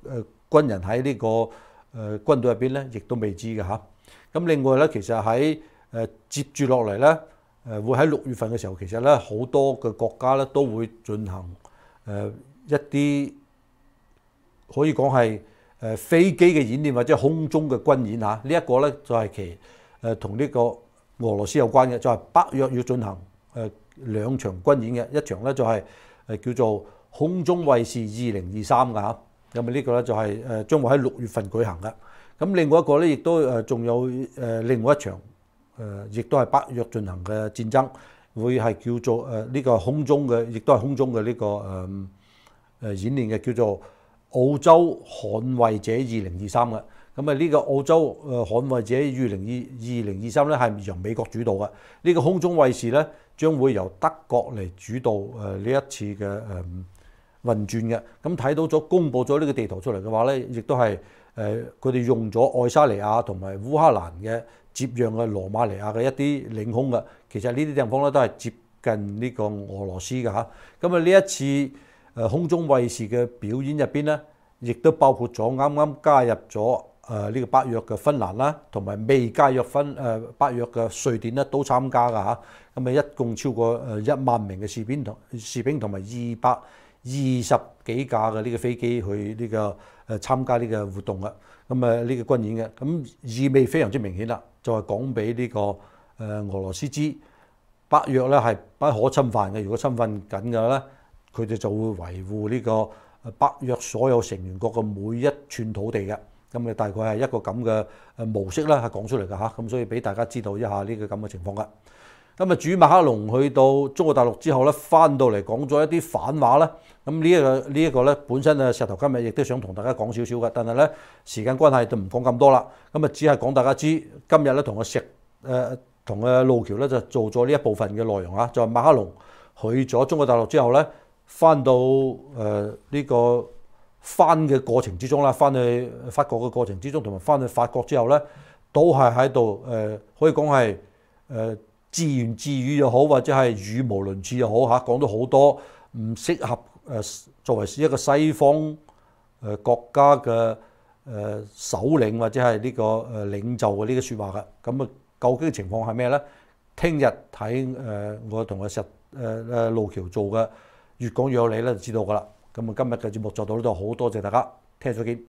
S1: 軍人喺呢、這個誒、呃、軍隊入邊咧，亦都未知嘅嚇。咁另外咧，其實喺誒、呃、接住落嚟咧，誒、呃、會喺六月份嘅時候，其實咧好多嘅國家咧都會進行誒、呃、一啲可以講係誒飛機嘅演練或者空中嘅軍演嚇。呢、這、一個咧就係其誒同呢個俄羅斯有關嘅，就係、是、北約要進行誒、呃、兩場軍演嘅，一場咧就係、是、誒叫做空中衛士二零二三㗎嚇。咁啊呢個咧就係誒將會喺六月份舉行嘅。咁另外一個咧，亦都誒仲有誒另外一場誒，亦都係北約進行嘅戰爭，會係叫做誒呢個空中嘅，亦都係空中嘅呢個誒誒演練嘅，叫做澳洲捍衛者二零二三嘅。咁啊呢個澳洲誒捍衛者二零二二零二三咧係由美國主導嘅。呢個空中衛士咧將會由德國嚟主導誒呢一次嘅誒運轉嘅。咁睇到咗公佈咗呢個地圖出嚟嘅話咧，亦都係。誒佢哋用咗愛沙尼亞同埋烏克蘭嘅接壤嘅羅馬尼亞嘅一啲領空嘅，其實呢啲地方咧都係接近呢個俄羅斯嘅嚇。咁啊呢一次誒空中衛士嘅表演入邊咧，亦都包括咗啱啱加入咗誒呢個北約嘅芬蘭啦，同埋未加入芬誒北約嘅瑞典咧都參加嘅嚇。咁啊一共超過誒一萬名嘅士兵同士兵同埋二百二十幾架嘅呢個飛機去呢個誒參加呢個活動嘅，咁啊呢個軍演嘅，咁意味非常之明顯啦，就係講俾呢個誒俄羅斯知，北約咧係不可侵犯嘅，如果侵犯緊嘅咧，佢哋就會維護呢個北約所有成員國嘅每一寸土地嘅，咁啊大概係一個咁嘅誒模式啦，係講出嚟嘅嚇，咁所以俾大家知道一下呢個咁嘅情況嘅。咁啊，主馬克龍去到中國大陸之後咧，翻到嚟講咗一啲反話啦。咁呢一個呢一個咧，本身啊石頭今日亦都想同大家講少少嘅，但係咧時間關係就唔講咁多啦。咁啊，只係講大家知今日咧同個石誒同個路橋咧就做咗呢一部分嘅內容啊。就係馬克龍去咗中國大陸之後咧，翻到誒呢個翻嘅過程之中啦，翻去法國嘅過程之中，同埋翻去法國之後咧，都係喺度誒，可以講係誒。自言自語又好，或者係語無倫次又好嚇，講到好多唔適合誒作為一個西方誒國家嘅誒首領或者係呢個誒領袖嘅呢個説話嘅。咁啊，究竟情況係咩咧？聽日睇誒我同阿石誒誒路橋做嘅越講越有理咧，就知道噶啦。咁啊，今日嘅節目就到呢度，好多謝大家，聽日再見。